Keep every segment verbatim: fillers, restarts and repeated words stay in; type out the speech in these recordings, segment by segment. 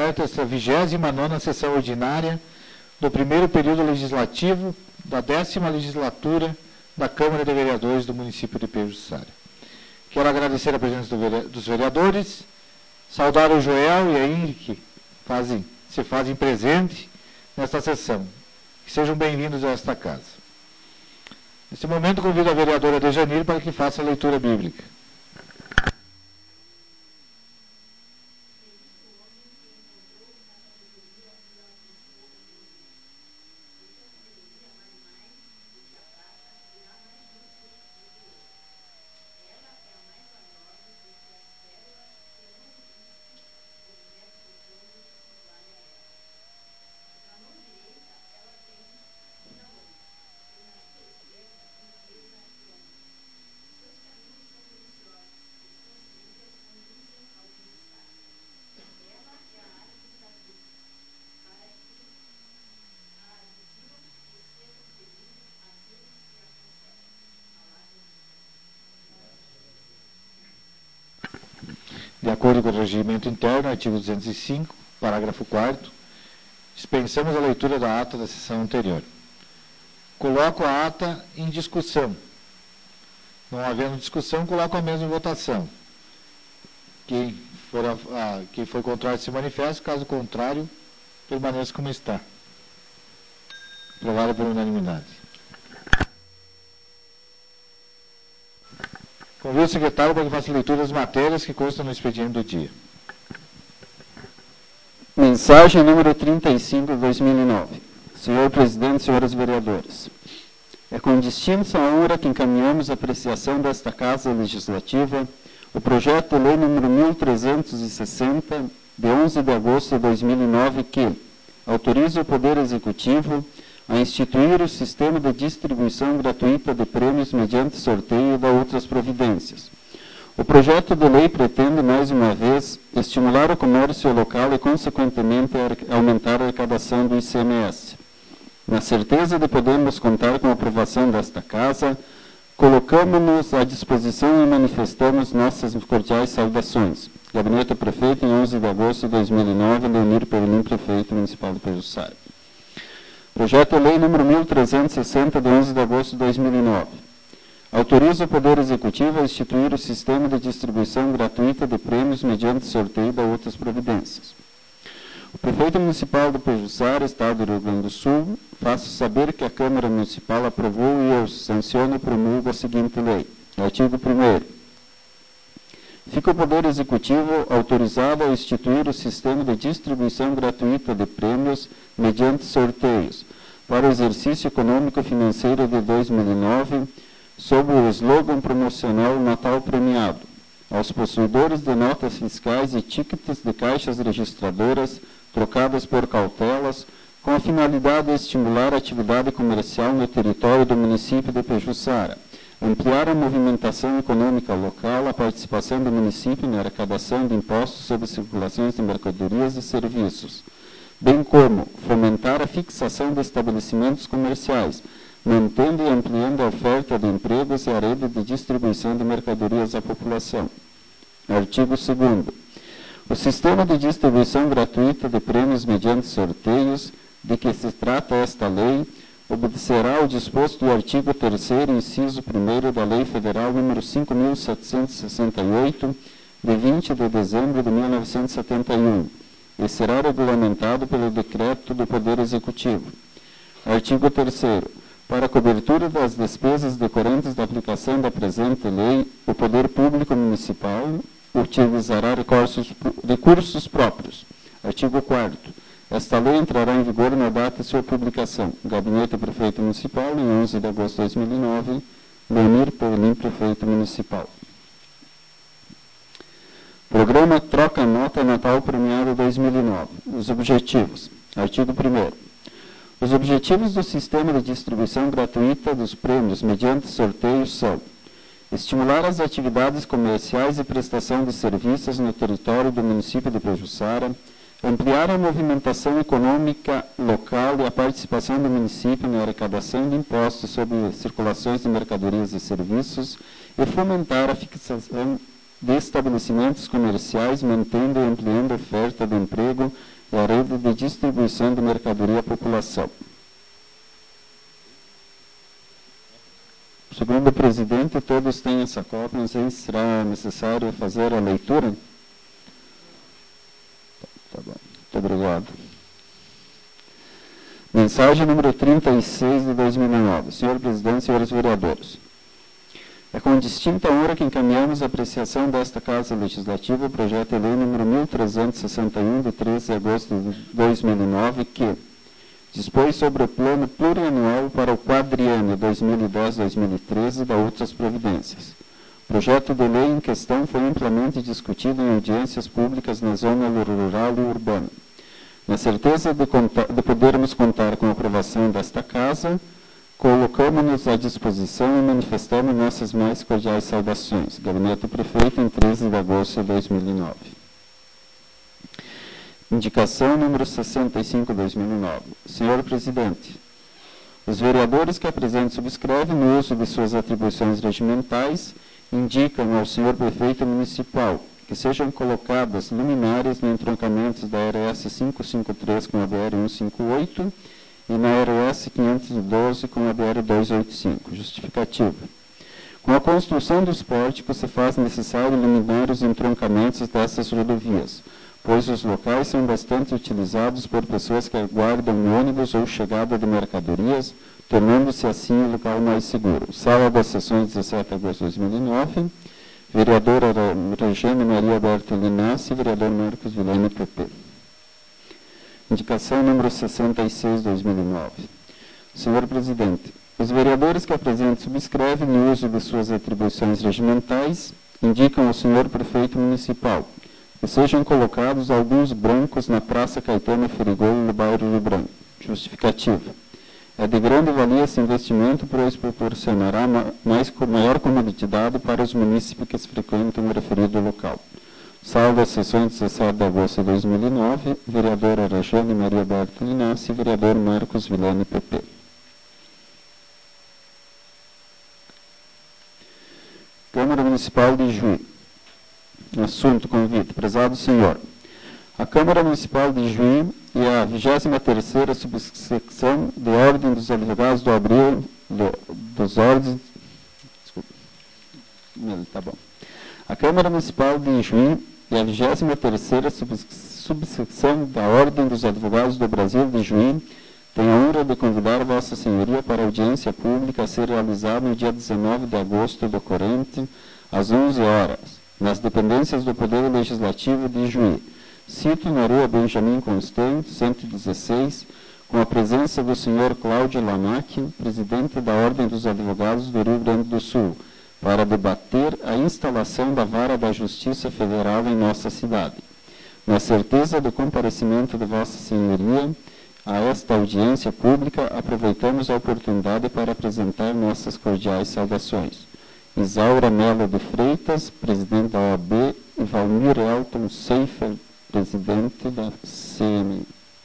aberta esta vigésima nona sessão ordinária do primeiro período legislativo da décima legislatura da Câmara de Vereadores do município de Pejuçara. Quero agradecer a presença do, dos vereadores, saudar o Joel e a Ingrid, que fazem, se fazem presente nesta sessão. Que sejam bem-vindos a esta casa. Neste momento, convido a vereadora Dejanir para que faça a leitura bíblica. De acordo com o regimento interno, artigo duzentos e cinco, parágrafo quarto, dispensamos a leitura da ata da sessão anterior. Coloco a ata em discussão. Não havendo discussão, coloco a mesma em votação. Quem for, a, a, quem for contrário se manifesta, caso contrário, permaneça como está. Aprovado por unanimidade. Convido o secretário para que faça leitura das matérias que constam no expediente do dia. Mensagem número trinta e cinco de dois mil e nove. Senhor Presidente, senhores vereadores. É com distinta honra que encaminhamos a apreciação desta Casa Legislativa o projeto de lei número mil trezentos e sessenta, de onze de agosto de dois mil e nove, que autoriza o Poder Executivo a instituir o sistema de distribuição gratuita de prêmios mediante sorteio e da outras providências. O projeto de lei pretende, mais uma vez, estimular o comércio local e, consequentemente, aumentar a arrecadação do I C M S. Na certeza de podermos contar com a aprovação desta Casa, colocamos-nos à disposição e manifestamos nossas cordiais saudações. Gabinete do Prefeito, em onze de agosto de dois mil e nove, Leonir Perlim, Prefeito Municipal de Pejuçara. Projeto de Lei número mil trezentos e sessenta, de onze de agosto de dois mil e nove. Autoriza o Poder Executivo a instituir o sistema de distribuição gratuita de prêmios mediante sorteio e outras providências. O Prefeito Municipal de Pejuçara, Estado do Rio Grande do Sul, faço saber que a Câmara Municipal aprovou e eu sanciono e promulgo a seguinte lei. Artigo primeiro. Fica o Poder Executivo autorizado a instituir o sistema de distribuição gratuita de prêmios mediante sorteios para o exercício econômico-financeiro de dois mil e nove, sob o slogan promocional Natal Premiado, aos possuidores de notas fiscais e tickets de caixas registradoras trocadas por cautelas, com a finalidade de estimular a atividade comercial no território do município de Pejuçara, ampliar a movimentação econômica local, a participação do município na arrecadação de impostos sobre circulações de mercadorias e serviços, bem como fomentar a fixação de estabelecimentos comerciais, mantendo e ampliando a oferta de empregos e a rede de distribuição de mercadorias à população. Artigo segundo. O sistema de distribuição gratuita de prêmios mediante sorteios, de que se trata esta lei, obedecerá ao disposto do artigo terceiro, inciso primeiro da Lei Federal número cinco mil setecentos e sessenta e oito, de vinte de dezembro de mil novecentos e setenta e um, e será regulamentado pelo decreto do Poder Executivo. Artigo terceiro. Para a cobertura das despesas decorrentes da aplicação da presente lei, o Poder Público Municipal utilizará recursos, recursos próprios. Artigo quarto. Esta lei entrará em vigor na data de sua publicação. Gabinete do Prefeito Municipal, em onze de agosto de dois mil e nove, Leonir Perlim, Prefeito Municipal. Programa Troca Nota Natal Premiado dois mil e nove. Os objetivos. Artigo primeiro. Os objetivos do sistema de distribuição gratuita dos prêmios mediante sorteios são estimular as atividades comerciais e prestação de serviços no território do município de Pejuçara, ampliar a movimentação econômica local e a participação do município na arrecadação de impostos sobre circulações de mercadorias e serviços e fomentar a fixação de estabelecimentos comerciais, mantendo e ampliando a oferta de emprego e a rede de distribuição de mercadoria à população. Segundo o presidente, todos têm essa cópia, não sei se será necessário fazer a leitura. Tá bom, muito obrigado. Mensagem número trinta e seis de dois mil e nove. Senhor Presidente, senhores vereadores. É com distinta honra que encaminhamos a apreciação desta Casa Legislativa o projeto de lei número mil trezentos e sessenta e um, de treze de agosto de dois mil e nove, que dispõe sobre o plano plurianual para o quadriênio dois mil e dez a dois mil e treze da outras providências. O projeto de lei em questão foi amplamente discutido em audiências públicas na zona rural e urbana. Na certeza de, contar, de podermos contar com a aprovação desta Casa, colocamos-nos à disposição e manifestamos nossas mais cordiais saudações. Gabinete do Prefeito, em treze de agosto de dois mil e nove. Indicação número sessenta e cinco, dois mil e nove. Senhor Presidente, os vereadores que a presente subscrevem, no uso de suas atribuições regimentais, indicam ao senhor Prefeito Municipal que sejam colocadas luminárias no entroncamento da R S quinhentos e cinquenta e três com a B R cento e cinquenta e oito e na R S quinhentos e doze com a B R duzentos e oitenta e cinco. Justificativa. Com a construção dos pórticos, se faz necessário iluminar os entroncamentos dessas rodovias, pois os locais são bastante utilizados por pessoas que aguardam ônibus ou chegada de mercadorias, tornando-se assim o local mais seguro. Sala das sessões, dezessete de agosto de dois mil e nove. Vereadora Regiane Maria Berta Linassi, vereador Marcos Vilani, P P. Indicação número sessenta e seis, dois mil e nove. Senhor Presidente, os vereadores que a presente subscrevem, no uso de suas atribuições regimentais, indicam ao senhor Prefeito Municipal que sejam colocados alguns brancos na Praça Caetano Ferigol, no bairro Rio Branco. Justificativa. É de grande valia esse investimento, pois proporcionará mais, maior comodidade para os munícipes que frequentam o referido local. Sala das sessões, dezessete de agosto de dois mil e nove, vereadora Regiane Maria Berta Linassi, vereador Marcos Vilani, P P. Câmara Municipal de Juí. Assunto, convite. Prezado senhor, a Câmara Municipal de Juí e a vigésima terceira subsecção de Ordem dos Advogados do Abril do, dos Ordens... Desculpa. Tá bom. A Câmara Municipal de Juí e a vigésima terceira subsecção da Ordem dos Advogados do Brasil de Juí tem a honra de convidar Vossa Senhoria para a audiência pública a ser realizada no dia dezenove de agosto do corrente, às onze horas, nas dependências do Poder Legislativo de Juí. Cito na Rua Benjamin Constant, cento e dezesseis, com a presença do senhor Cláudio Lamac, presidente da Ordem dos Advogados do Rio Grande do Sul, para debater a instalação da Vara da Justiça Federal em nossa cidade. Na certeza do comparecimento de Vossa Senhoria a esta audiência pública, aproveitamos a oportunidade para apresentar nossas cordiais saudações. Isaura Melo de Freitas, presidente da O A B, e Valmir Elton Seifer, presidente da C M.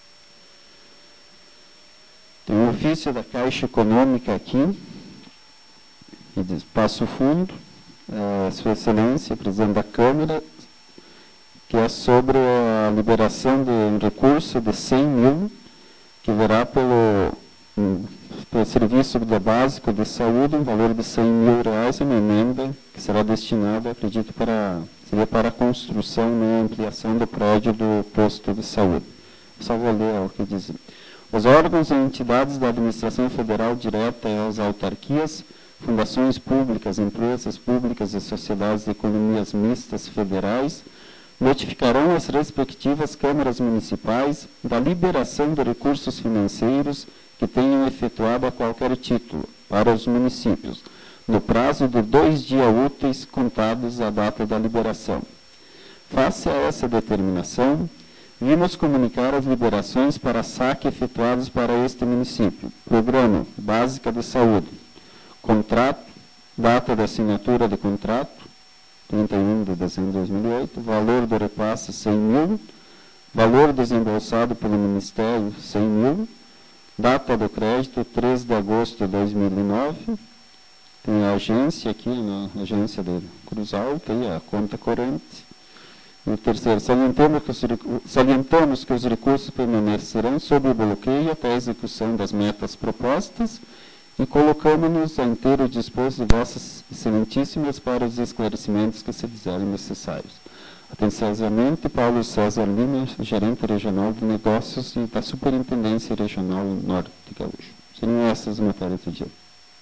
Tem um ofício da Caixa Econômica aqui, que diz, passo fundo, é, Sua Excelência, presidente da Câmara, que é sobre a liberação de um recurso de cem mil, que verá pelo, um, pelo Serviço de Básico de Saúde, um valor de cem mil reais, uma emenda que será destinada, acredito, para, seria para a construção e ampliação do prédio do posto de saúde. Só vou ler o que diz. Os órgãos e entidades da administração federal direta e as autarquias, fundações públicas, empresas públicas e sociedades de economias mistas federais notificarão as respectivas câmaras municipais da liberação de recursos financeiros que tenham efetuado a qualquer título para os municípios, no prazo de dois dias úteis contados à data da liberação. Face a essa determinação, vimos comunicar as liberações para saque efetuadas para este município. Programa Básica de Saúde. Contrato, data de assinatura de contrato, trinta e um de dezembro de dois mil e oito, valor do repasse cem mil, valor desembolsado pelo Ministério cem mil, data do crédito três de agosto de dois mil e nove, tem a agência aqui, na agência de Cruz Alta, e a conta corrente, E terceiro, salientamos que, os, salientamos que os recursos permanecerão sob o bloqueio até a execução das metas propostas e colocamos-nos a inteiro dispor de vossas excelentíssimas para os esclarecimentos que se fizerem necessários. Atenciosamente, Paulo César Lima, gerente regional de negócios e da Superintendência Regional Norte Gaúcho. Seriam essas matérias do dia.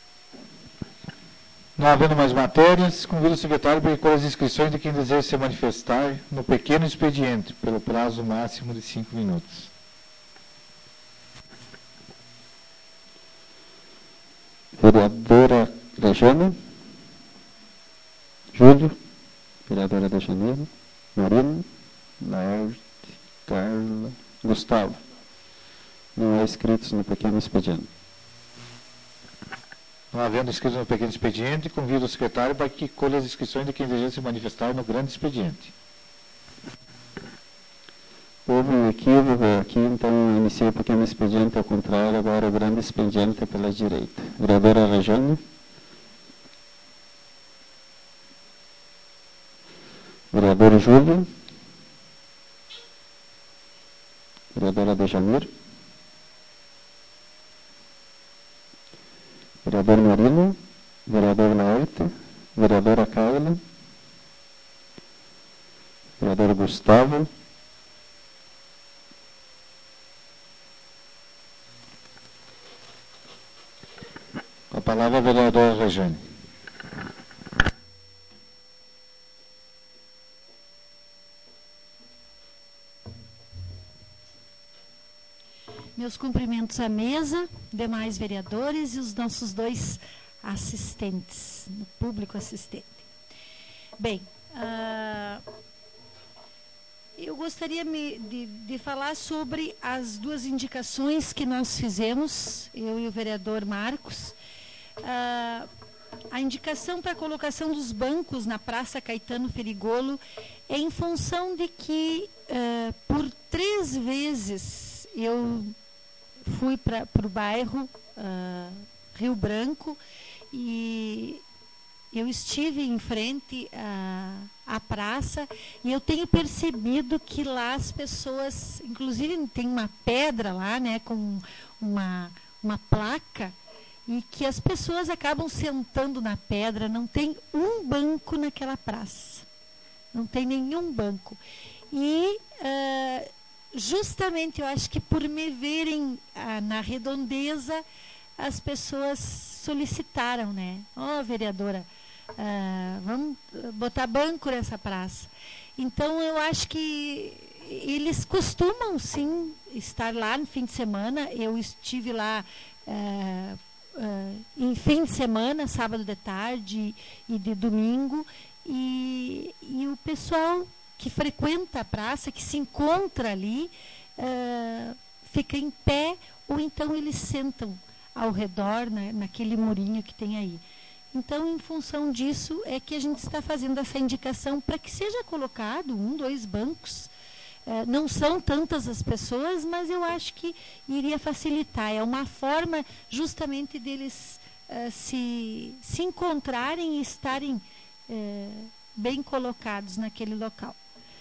Não havendo mais matérias, convido o secretário para recolher as inscrições de quem deseja se manifestar no pequeno expediente, pelo prazo máximo de cinco minutos. Vereadora Rejane, Júlio, vereadora de Janeiro, Marina, Laerte, Carla, Gustavo. Não há inscritos no pequeno expediente. Não havendo inscritos no pequeno expediente, convido o secretário para que colha as inscrições de quem deseja se manifestar no grande expediente. Houve um equívoco aqui, então iniciei o pequeno expediente ao contrário, agora o grande expediente é pela direita. Vereadora Rejane. Vereador Júlio. Vereadora de Janeiro. Vereador Marino. Vereador Laerte. Vereadora Carla. Vereador Gustavo. Com a palavra a vereadora Rejane. Meus cumprimentos à mesa, demais vereadores e os nossos dois assistentes, público assistente. Bem, uh, eu gostaria me, de, de falar sobre as duas indicações que nós fizemos, eu e o vereador Marcos. Uh, a indicação para a colocação dos bancos na Praça Caetano Ferigolo é em função de que, uh, por três vezes, eu fui para o bairro uh, Rio Branco e eu estive em frente à, à praça e eu tenho percebido que lá as pessoas, inclusive tem uma pedra lá, né, com uma, uma placa, e que as pessoas acabam sentando na pedra, não tem um banco naquela praça. Não tem nenhum banco. E uh, justamente eu acho que por me verem ah, na redondeza, as pessoas solicitaram, né? Ó, oh, vereadora, ah, vamos botar banco nessa praça. Então eu acho que eles costumam sim estar lá no fim de semana. Eu estive lá ah, ah, em fim de semana, sábado de tarde e de domingo, e, e o pessoal que frequenta a praça, que se encontra ali, uh, fica em pé, ou então eles sentam ao redor, né, naquele murinho que tem aí. Então, em função disso, é que a gente está fazendo essa indicação para que seja colocado um, dois bancos. Uh, não são tantas as pessoas, mas eu acho que iria facilitar. É uma forma justamente deles uh, se, se encontrarem e estarem uh, bem colocados naquele local.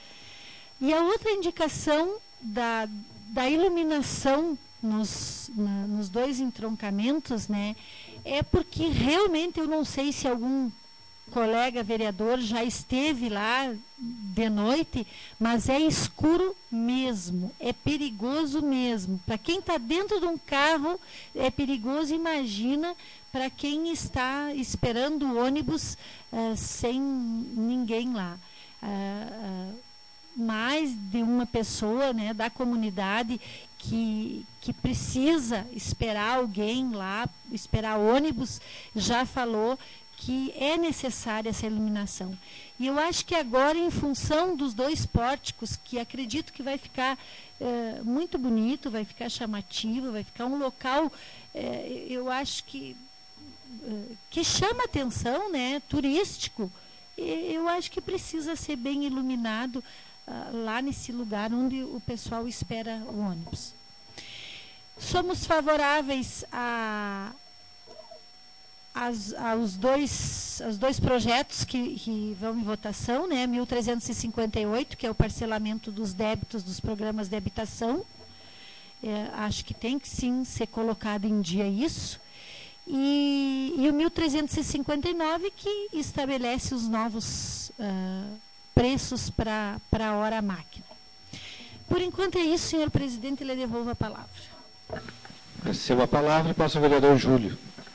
E a outra indicação da, da iluminação nos, na, nos dois entroncamentos, né, é porque realmente eu não sei se algum colega vereador já esteve lá de noite, mas é escuro mesmo, é perigoso mesmo. Para quem está dentro de um carro, é perigoso, imagina para quem está esperando o ônibus uh, sem ninguém lá. Uh, uh, mais de uma pessoa, né, da comunidade que, que precisa esperar alguém lá, esperar ônibus, já falou que é necessária essa iluminação. E eu acho que agora, em função dos dois pórticos, que acredito que vai ficar é, muito bonito, vai ficar chamativo, vai ficar um local, é, eu acho que, é, que chama atenção, né, turístico, e eu acho que precisa ser bem iluminado lá nesse lugar onde o pessoal espera o ônibus. Somos favoráveis a, as, aos dois, os dois projetos que, que vão em votação, né, mil trezentos e cinquenta e oito, que é o parcelamento dos débitos dos programas de habitação. É, acho que tem que sim ser colocado em dia isso. E, e o mil trezentos e cinquenta e nove, que estabelece os novos uh, preços para a hora máquina. Por enquanto é isso, senhor presidente, lhe devolvo a palavra. Recebo a palavra e passo ao vereador Júlio.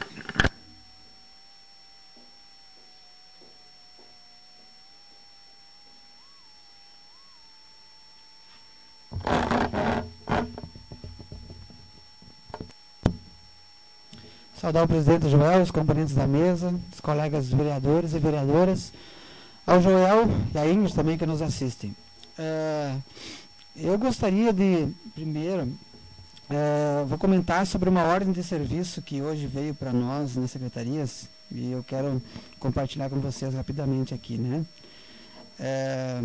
Saudar o presidente Joel, os componentes da mesa, os colegas vereadores e vereadoras, ao Joel e a Ingrid também que nos assistem. É, eu gostaria de, primeiro, é, vou comentar sobre uma ordem de serviço que hoje veio para nós nas secretarias e eu quero compartilhar com vocês rapidamente aqui, né? É,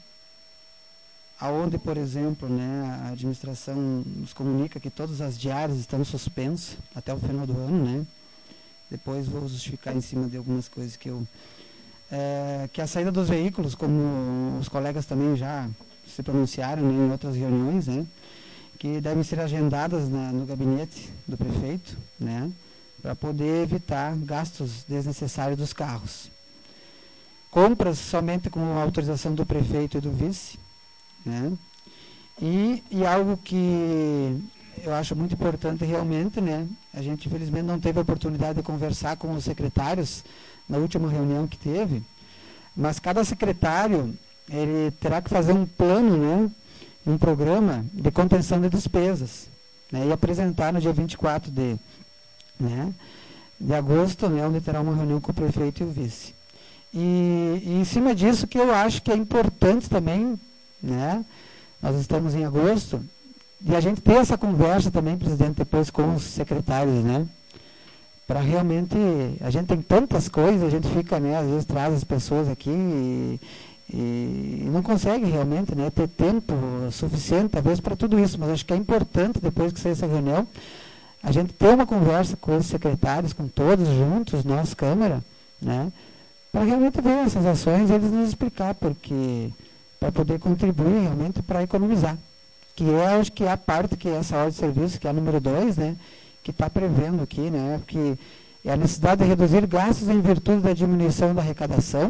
aonde, por exemplo, né, a administração nos comunica que todas as diárias estão suspensas até o final do ano, né? Depois vou justificar em cima de algumas coisas que eu... É, que a saída dos veículos, como os colegas também já se pronunciaram, né, em outras reuniões, né, que devem ser agendadas na, no gabinete do prefeito, né, para poder evitar gastos desnecessários dos carros. Compras somente com autorização do prefeito e do vice, né? E, e algo que eu acho muito importante realmente, né? A gente infelizmente não teve a oportunidade de conversar com os secretários na última reunião que teve, mas cada secretário ele terá que fazer um plano, né? Um programa de contenção de despesas, né? E apresentar no dia vinte e quatro de, né? de agosto, né? Onde terá uma reunião com o prefeito e o vice. E, e em cima disso que eu acho que é importante também, né? Nós estamos em agosto e a gente ter essa conversa também, presidente, depois com os secretários, né? Para realmente, a gente tem tantas coisas, a gente fica, né? Às vezes traz as pessoas aqui e, e não consegue realmente, né? Ter tempo suficiente, talvez, para tudo isso, mas acho que é importante, depois que sair essa reunião, a gente ter uma conversa com os secretários, com todos juntos, nós, Câmara, né? Para realmente ver essas ações e eles nos explicar, porque... para poder contribuir realmente para economizar. Que é, acho que é a parte que é essa ordem de serviço, que é a número dois, né, que está prevendo aqui, né, que é a necessidade de reduzir gastos em virtude da diminuição da arrecadação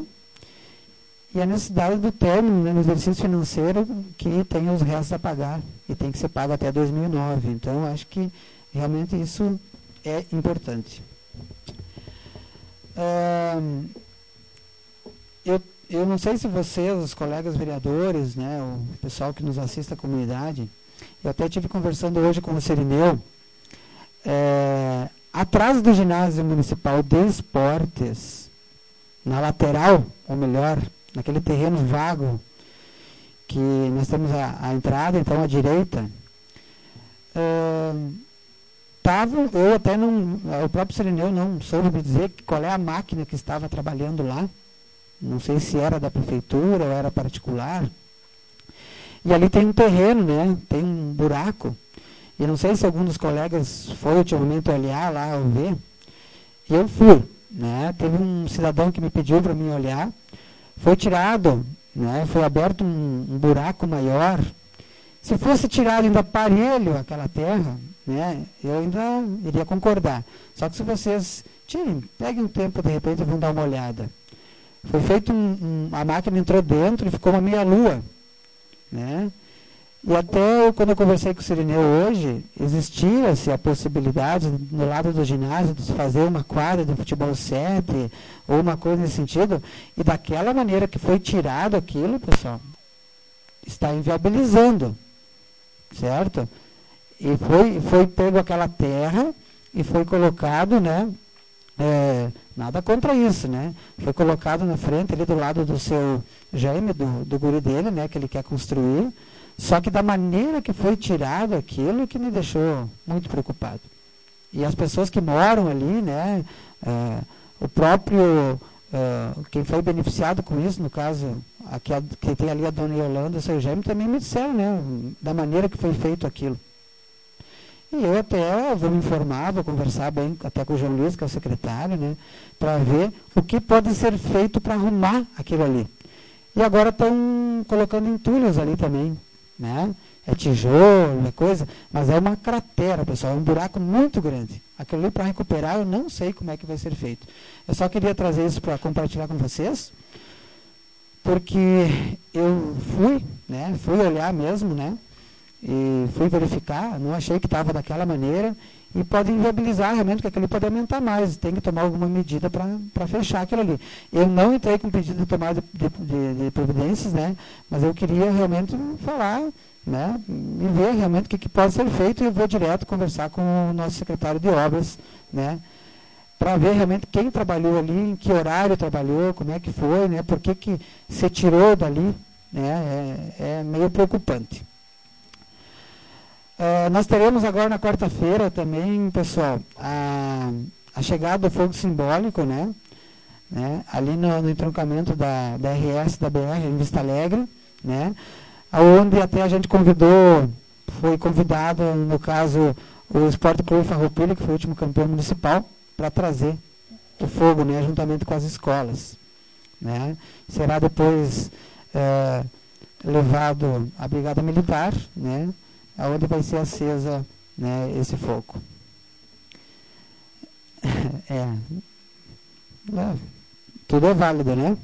e a necessidade do término, né, no exercício financeiro que tem os restos a pagar e tem que ser pago até dois mil e nove. Então, acho que realmente isso é importante. Hum, eu Eu não sei se vocês, os colegas vereadores, né, o pessoal que nos assiste à comunidade, eu até estive conversando hoje com o Serineu, é, atrás do ginásio municipal de esportes, na lateral, ou melhor, naquele terreno vago, que nós temos a, a entrada, então, à direita, é, tava, eu até não, o próprio Serineu não soube me dizer qual é a máquina que estava trabalhando lá. Não sei se era da prefeitura ou era particular. E ali tem um terreno, né? Tem um buraco. E não sei se algum dos colegas foi ultimamente olhar lá ou ver. E eu fui, né? Teve um cidadão que me pediu para mim olhar. Foi tirado, né? Foi aberto um, um buraco maior. Se fosse tirado ainda aparelho aquela terra, né? Eu ainda iria concordar. Só que se vocês tirem, peguem um tempo de repente e vão dar uma olhada. Foi feito um, um, a máquina entrou dentro e ficou uma meia-lua, né? E até quando eu conversei com o Serineu hoje, existia-se a possibilidade, no lado do ginásio, de se fazer uma quadra de futebol sete, ou uma coisa nesse sentido, e daquela maneira que foi tirado aquilo, pessoal, está inviabilizando, certo? E foi, foi pego aquela terra e foi colocado, né? É, nada contra isso, né? Foi colocado na frente ali do lado do seu Jaime, do, do guri dele, né? Que ele quer construir. Só que da maneira que foi tirado aquilo que me deixou muito preocupado. E as pessoas que moram ali, né? É, o próprio, é, quem foi beneficiado com isso, no caso, aqui, a, que tem ali a dona Yolanda e o seu Jaime, também me disseram, né? Da maneira que foi feito aquilo. E eu até vou me informar, vou conversar bem até com o João Luiz, que é o secretário, né, para ver o que pode ser feito para arrumar aquilo ali. E agora estão colocando entulhos ali também, né? É tijolo, é coisa, mas é uma cratera, pessoal, é um buraco muito grande. Aquilo ali para recuperar, eu não sei como é que vai ser feito. Eu só queria trazer isso para compartilhar com vocês, porque eu fui, né, fui olhar mesmo, né, e fui verificar, não achei que estava daquela maneira, e pode inviabilizar realmente, que aquilo ali pode aumentar mais, tem que tomar alguma medida para fechar aquilo ali. Eu não entrei com pedido de tomada de, de, de providências, né, mas eu queria realmente falar, né, e ver realmente o que, que pode ser feito, e eu vou direto conversar com o nosso secretário de obras, né, para ver realmente quem trabalhou ali, em que horário trabalhou, como é que foi, né, por que, que se tirou dali, né, é, é meio preocupante. Uh, nós teremos agora na quarta-feira também, pessoal, a, a chegada do fogo simbólico, né, né, ali no, no entroncamento da, da R S da B R em Vista Alegre, né, onde até a gente convidou, foi convidado, no caso, o Esporte Clube Farroupilha, que foi o último campeão municipal, para trazer o fogo, né, juntamente com as escolas, né. Será depois é, levado à Brigada Militar, né, onde vai ser acesa, né, esse fogo. É, é, tudo é válido, né?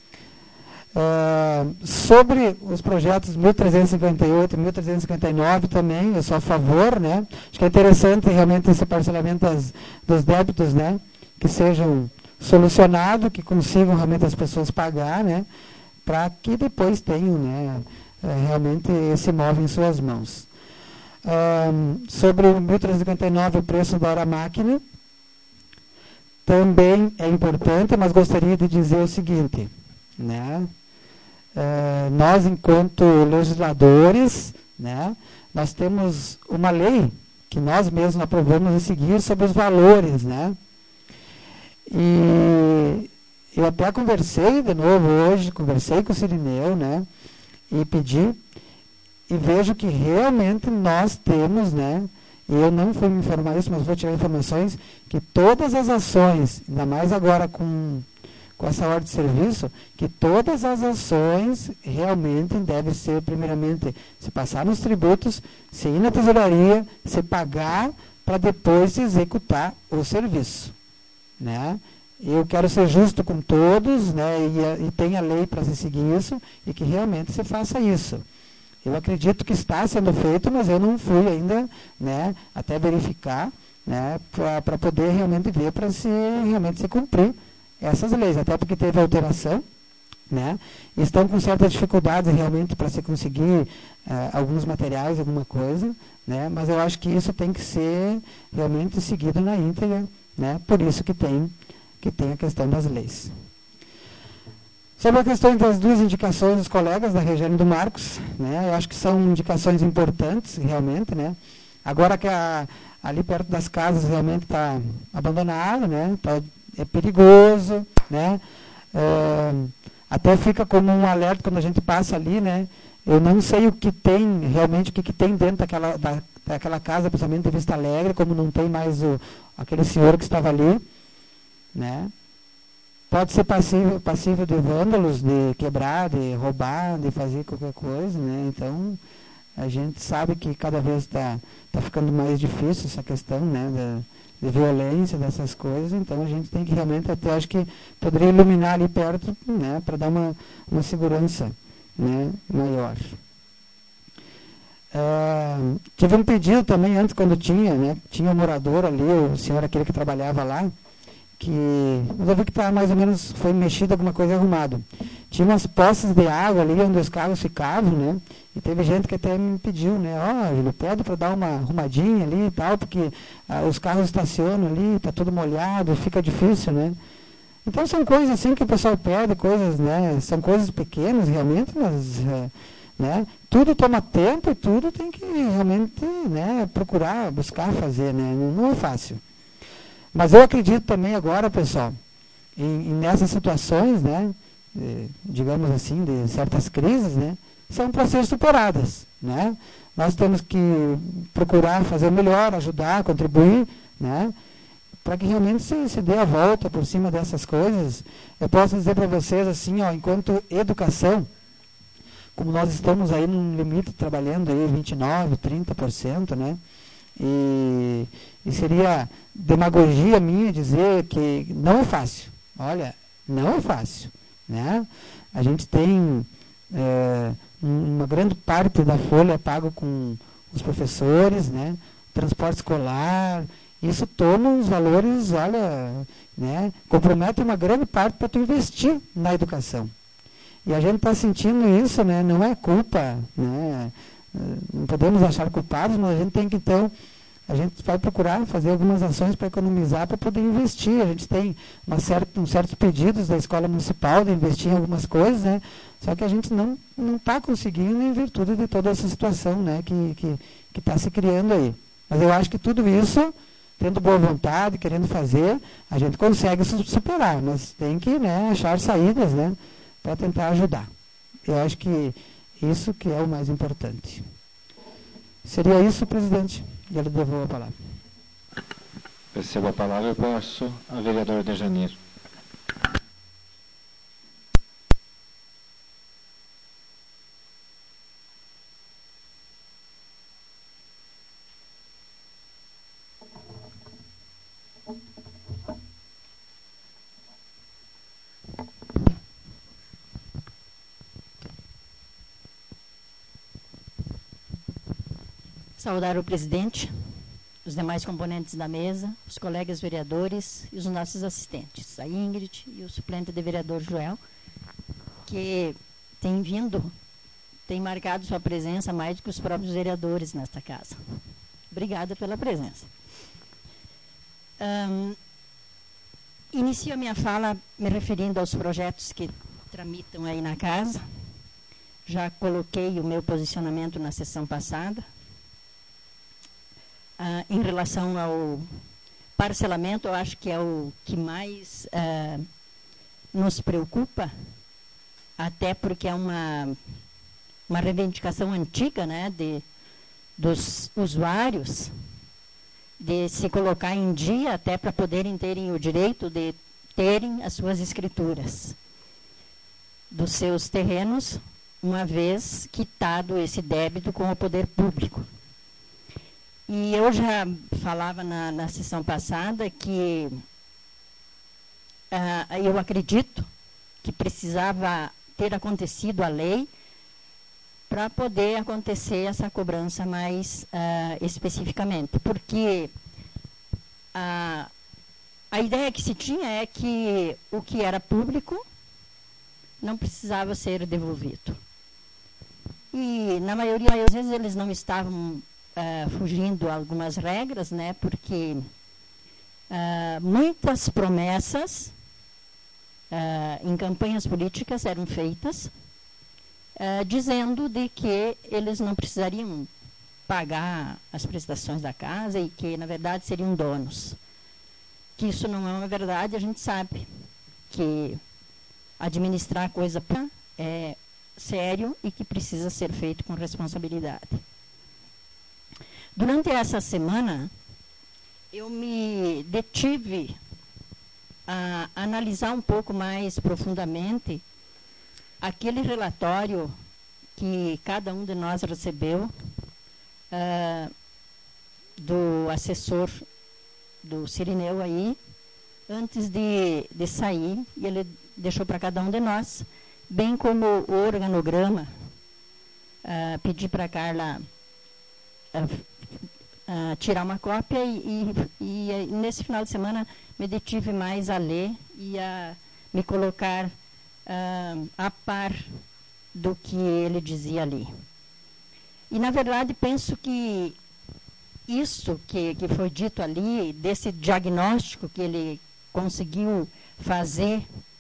Uh, sobre os projetos mil trezentos e cinquenta e oito e mil trezentos e cinquenta e nove também, eu sou a favor, né? Acho que é interessante realmente esse parcelamento das, dos débitos, né? Que sejam solucionados, que consigam realmente as pessoas pagar, né? Para que depois tenham, né, realmente esse imóvel em suas mãos. Uh, sobre o mil trezentos e cinquenta e nove, o preço da hora-máquina, também é importante, mas gostaria de dizer o seguinte, né? Uh, nós, enquanto legisladores, né, nós temos uma lei que nós mesmos aprovamos a seguir sobre os valores, né? E eu até conversei de novo hoje, conversei com o Cirineu, né, e pedi, e vejo que realmente nós temos, né, e eu não fui me informar isso, mas vou tirar informações, que todas as ações, ainda mais agora com com essa ordem de serviço, que todas as ações realmente devem ser, primeiramente, se passar nos tributos, se ir na tesouraria, se pagar, para depois se executar o serviço, né? Eu quero ser justo com todos, né, e, e tem a lei para se seguir isso, e que realmente se faça isso. Eu acredito que está sendo feito, mas eu não fui ainda, né, até verificar, né, para poder realmente ver, para se realmente se cumprir essas leis, até porque teve alteração, né? Estão com certas dificuldades realmente para se conseguir uh, alguns materiais, alguma coisa, né? Mas eu acho que isso tem que ser realmente seguido na íntegra, né? Por isso que tem, que tem a questão das leis. Sobre a questão das duas indicações dos colegas da Regiane do Marcos, né? Eu acho que são indicações importantes, realmente, né? Agora que a, ali perto das casas realmente está abandonado, né? Tá, é perigoso, né? É, até fica como um alerta quando a gente passa ali, né? Eu não sei o que tem, realmente, o que, que tem dentro daquela, da, daquela casa, principalmente de Vista Alegre, como não tem mais o, aquele senhor que estava ali, né? Pode ser passível, passível de vândalos, de quebrar, de roubar, de fazer qualquer coisa, né? Então, a gente sabe que cada vez está tá ficando mais difícil essa questão, né? Da, de violência, dessas coisas, então a gente tem que realmente, até acho que poderia iluminar ali perto, né, para dar uma, uma segurança, né, maior. Uh, tive um pedido também antes, quando tinha, né, tinha um morador ali, o senhor aquele que trabalhava lá, que eu vi que tá mais ou menos, foi mexido, alguma coisa arrumado. Tinha umas poças de água ali onde os carros ficavam, né? E teve gente que até me pediu, né? Ó, oh, ele pede para dar uma arrumadinha ali e tal, porque ah, os carros estacionam ali, tá tudo molhado, fica difícil, né? Então são coisas assim que o pessoal pede, coisas, né? São coisas pequenas realmente, mas é, né? Tudo toma tempo e tudo tem que realmente, né, procurar, buscar fazer, né? Não, não é fácil. Mas eu acredito também agora, pessoal, em, em nessas situações, né, digamos assim, de certas crises, né, são para ser superadas. né? Nós temos que procurar fazer o melhor, ajudar, contribuir, né? Para que realmente se, se dê a volta por cima dessas coisas. Eu posso dizer para vocês, assim, ó, enquanto educação, como nós estamos aí num limite trabalhando aí vinte e nove, trinta por cento, né? E, e seria demagogia minha dizer que não é fácil. Olha, não é fácil, né? A gente tem é, uma grande parte da folha é pago com os professores, né? Transporte escolar, isso toma os valores, olha, né? Compromete uma grande parte para tu investir na educação. E a gente está sentindo isso, né? Não é culpa, né? Não podemos achar culpados, mas a gente tem que, então, a gente vai procurar fazer algumas ações para economizar, para poder investir. A gente tem uma certa, um certos pedidos da Escola Municipal de investir em algumas coisas, né? Só que a gente não não está conseguindo em virtude de toda essa situação, né? Que que que está se criando aí. Mas eu acho que tudo isso, tendo boa vontade, querendo fazer, a gente consegue superar, mas tem que, né, achar saídas, né, para tentar ajudar. Eu acho que isso que é o mais importante. Seria isso, presidente. E eu lhe devolvo a palavra. Recebo a palavra e passo a vereadora de Janeiro. Saudar o presidente, os demais componentes da mesa, os colegas vereadores e os nossos assistentes, a Ingrid e o suplente de vereador Joel, que tem vindo, tem marcado sua presença mais do que os próprios vereadores nesta casa. Obrigada pela presença. Um, inicio a minha fala me referindo aos projetos que tramitam aí na casa. Já coloquei o meu posicionamento na sessão passada. Uh, em relação ao parcelamento, eu acho que é o que mais uh, nos preocupa, até porque é uma, uma reivindicação antiga, né, de, dos usuários, de se colocar em dia até para poderem terem o direito de terem as suas escrituras dos seus terrenos, uma vez quitado esse débito com o poder público. E eu já falava na, na sessão passada que uh, eu acredito que precisava ter acontecido a lei para poder acontecer essa cobrança mais uh, especificamente. Porque a, a ideia que se tinha é que o que era público não precisava ser devolvido. E, na maioria das vezes, eles não estavam Uh, fugindo algumas regras, né, porque uh, muitas promessas uh, em campanhas políticas eram feitas uh, dizendo de que eles não precisariam pagar as prestações da casa e que, na verdade, seriam donos. Que isso não é uma verdade, a gente sabe que administrar coisa é sério e que precisa ser feito com responsabilidade. Durante essa semana, eu me detive a analisar um pouco mais profundamente aquele relatório que cada um de nós recebeu uh, do assessor do Cirineu aí, antes de, de sair, e ele deixou para cada um de nós, bem como o organograma. Uh, pedi para a Carla uh, Uh, tirar uma cópia e, e, e nesse final de semana me detive mais a ler e a me colocar uh, a par do que ele dizia ali. E, na verdade, penso que isso que, que foi dito ali, desse diagnóstico que ele conseguiu fazer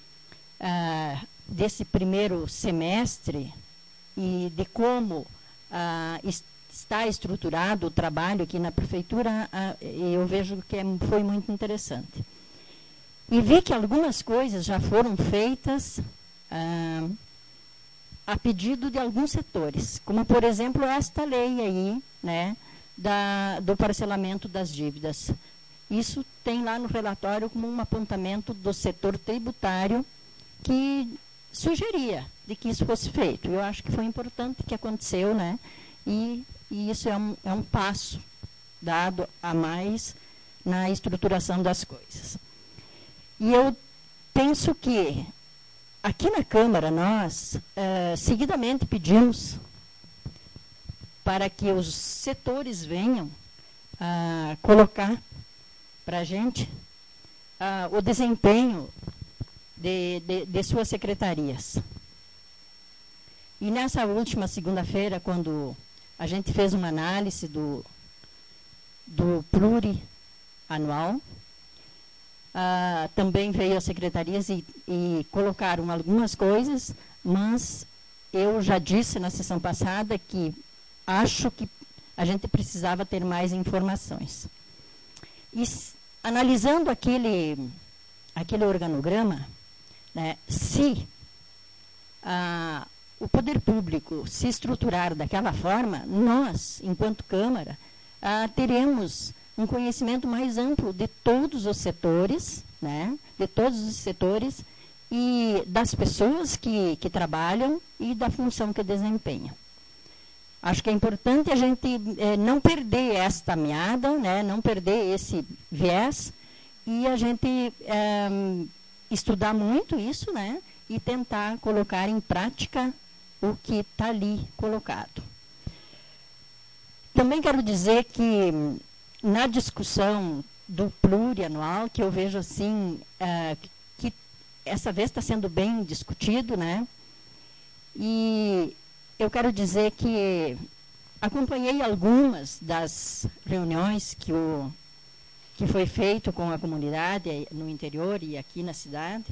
uh, desse primeiro semestre e de como uh, está estruturado o trabalho aqui na prefeitura, eu vejo que foi muito interessante. E vi que algumas coisas já foram feitas ah, a pedido de alguns setores, como, por exemplo, esta lei aí, né, da, do parcelamento das dívidas. Isso tem lá no relatório como um apontamento do setor tributário que sugeria de que isso fosse feito. Eu acho que foi importante que aconteceu, né, e, e isso é um, é um passo dado a mais na estruturação das coisas. E eu penso que aqui na Câmara, nós, eh, seguidamente pedimos para que os setores venham a colocar para a gente ah, o desempenho de, de, de suas secretarias. E nessa última segunda-feira, quando a gente fez uma análise do, do plurianual, Ah, também veio as secretarias e, e colocaram algumas coisas, mas eu já disse na sessão passada que acho que a gente precisava ter mais informações. E analisando aquele, aquele organograma, né, se ah, o poder público se estruturar daquela forma, nós, enquanto Câmara, ah, teremos um conhecimento mais amplo de todos os setores, né, de todos os setores e das pessoas que, que trabalham e da função que desempenham. Acho que é importante a gente eh, não perder esta meada, né, não perder esse viés e a gente eh, estudar muito isso, né, e tentar colocar em prática o que está ali colocado. Também quero dizer que na discussão do plurianual, que eu vejo assim, uh, que essa vez está sendo bem discutido, né? E eu quero dizer que acompanhei algumas das reuniões que, o, que foi feito com a comunidade no interior e aqui na cidade,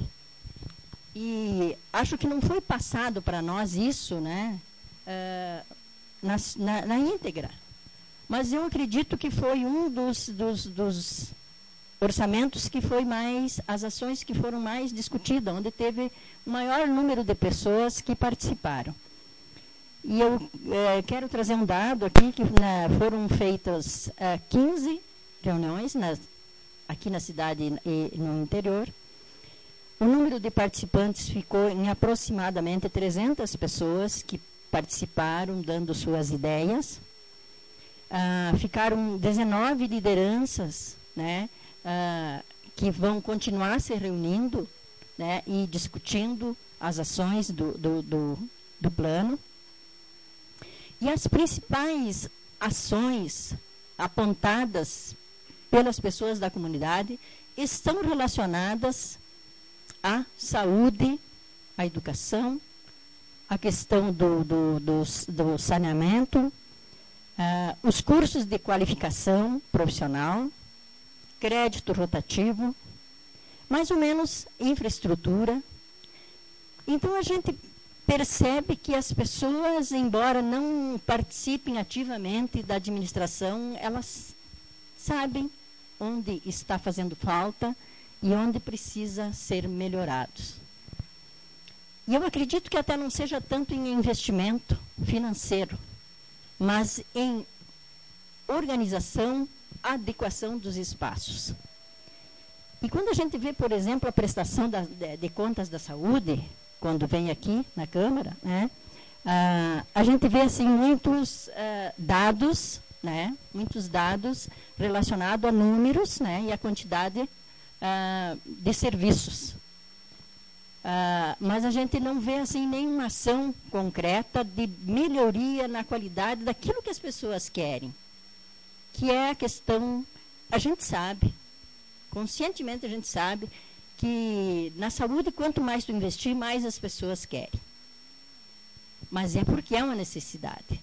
e acho que não foi passado para nós isso, né? Uh, na, na, na íntegra. Mas eu acredito que foi um dos, dos, dos orçamentos que foi mais, as ações que foram mais discutidas, onde teve o maior número de pessoas que participaram. E eu é, quero trazer um dado aqui, que na, foram feitas é, quinze reuniões na, aqui na cidade e no interior. O número de participantes ficou em aproximadamente trezentas pessoas que participaram, dando suas ideias. Ah, ficaram dezenove lideranças, né, ah, que vão continuar se reunindo, né, e discutindo as ações do, do, do, do plano. E as principais ações apontadas pelas pessoas da comunidade estão relacionadas à saúde, à educação, à questão do, do, do, do saneamento, Uh, os cursos de qualificação profissional, crédito rotativo, mais ou menos infraestrutura. Então, a gente percebe que as pessoas, embora não participem ativamente da administração, elas sabem onde está fazendo falta e onde precisa ser melhorados. E eu acredito que até não seja tanto em investimento financeiro, mas em organização, adequação dos espaços. E quando a gente vê, por exemplo, a prestação da, de, de contas da saúde, quando vem aqui na Câmara, né, ah, a gente vê assim, muitos ah, dados, né, muitos dados relacionados a números, né, e a quantidade ah, de serviços. Uh, mas a gente não vê assim nenhuma ação concreta de melhoria na qualidade daquilo que as pessoas querem, que é a questão, a gente sabe, conscientemente a gente sabe que na saúde, quanto mais tu investir, mais as pessoas querem. Mas é porque é uma necessidade.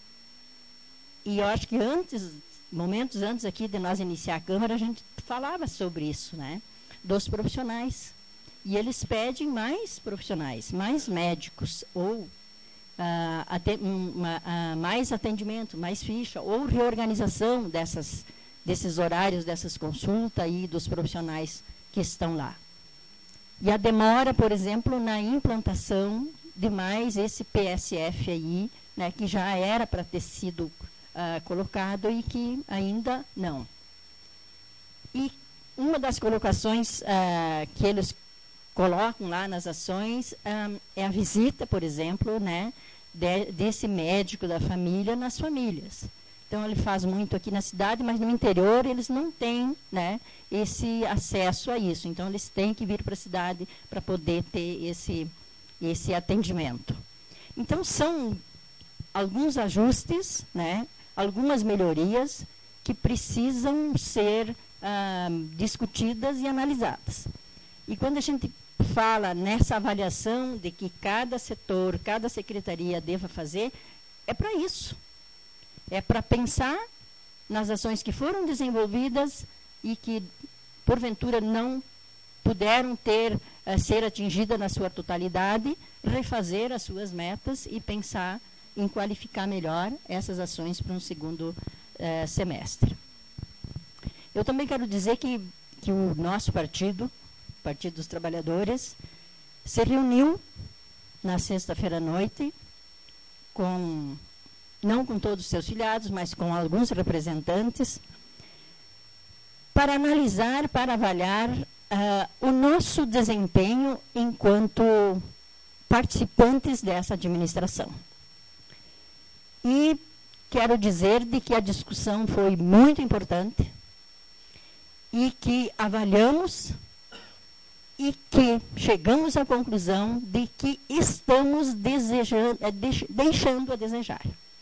E eu acho que antes, momentos antes aqui de nós iniciar a Câmara, a gente falava sobre isso, né, dos profissionais. E eles pedem mais profissionais, mais médicos, ou ah, até, uma, ah, mais atendimento, mais ficha, ou reorganização dessas, desses horários, dessas consultas e dos profissionais que estão lá. E a demora, por exemplo, na implantação demais esse P S F aí, né, que já era para ter sido uh, colocado e que ainda não. E uma das colocações uh, que eles colocam lá nas ações um, é a visita, por exemplo, né, de, desse médico da família nas famílias. Então, ele faz muito aqui na cidade, mas no interior eles não têm, né, esse acesso a isso. Então, eles têm que vir para a cidade para poder ter esse, esse atendimento. Então, são alguns ajustes, né, algumas melhorias que precisam ser ah, discutidas e analisadas. E quando a gente fala nessa avaliação de que cada setor, cada secretaria deva fazer, é para isso. É para pensar nas ações que foram desenvolvidas e que, porventura, não puderam ter, uh, ser atingidas na sua totalidade, refazer as suas metas e pensar em qualificar melhor essas ações para um segundo uh, semestre. Eu também quero dizer que, que o nosso partido, o Partido dos Trabalhadores, se reuniu na sexta-feira à noite com... não com todos os seus filiados, mas com alguns representantes, para analisar, para avaliar uh, o nosso desempenho enquanto participantes dessa administração. E quero dizer de que a discussão foi muito importante e que avaliamos e que chegamos à conclusão de que estamos desejando, deixando a desejar.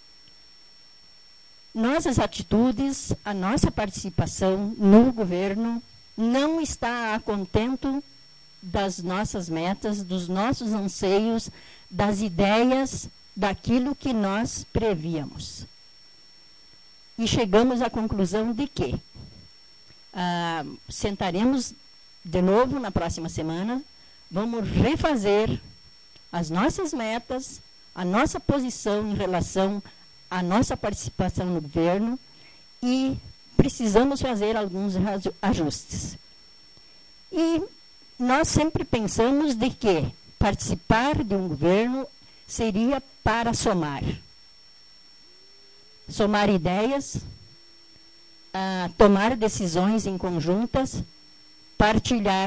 Nossas atitudes, a nossa participação no governo não está a contento das nossas metas, dos nossos anseios, das ideias, daquilo que nós prevíamos. E chegamos à conclusão de que ah, sentaremos de novo na próxima semana, vamos refazer as nossas metas, a nossa posição em relação a nossa participação no governo e precisamos fazer alguns ajustes. E nós sempre pensamos de que participar de um governo seria para somar. Somar ideias, uh, tomar decisões em conjuntas, partilhar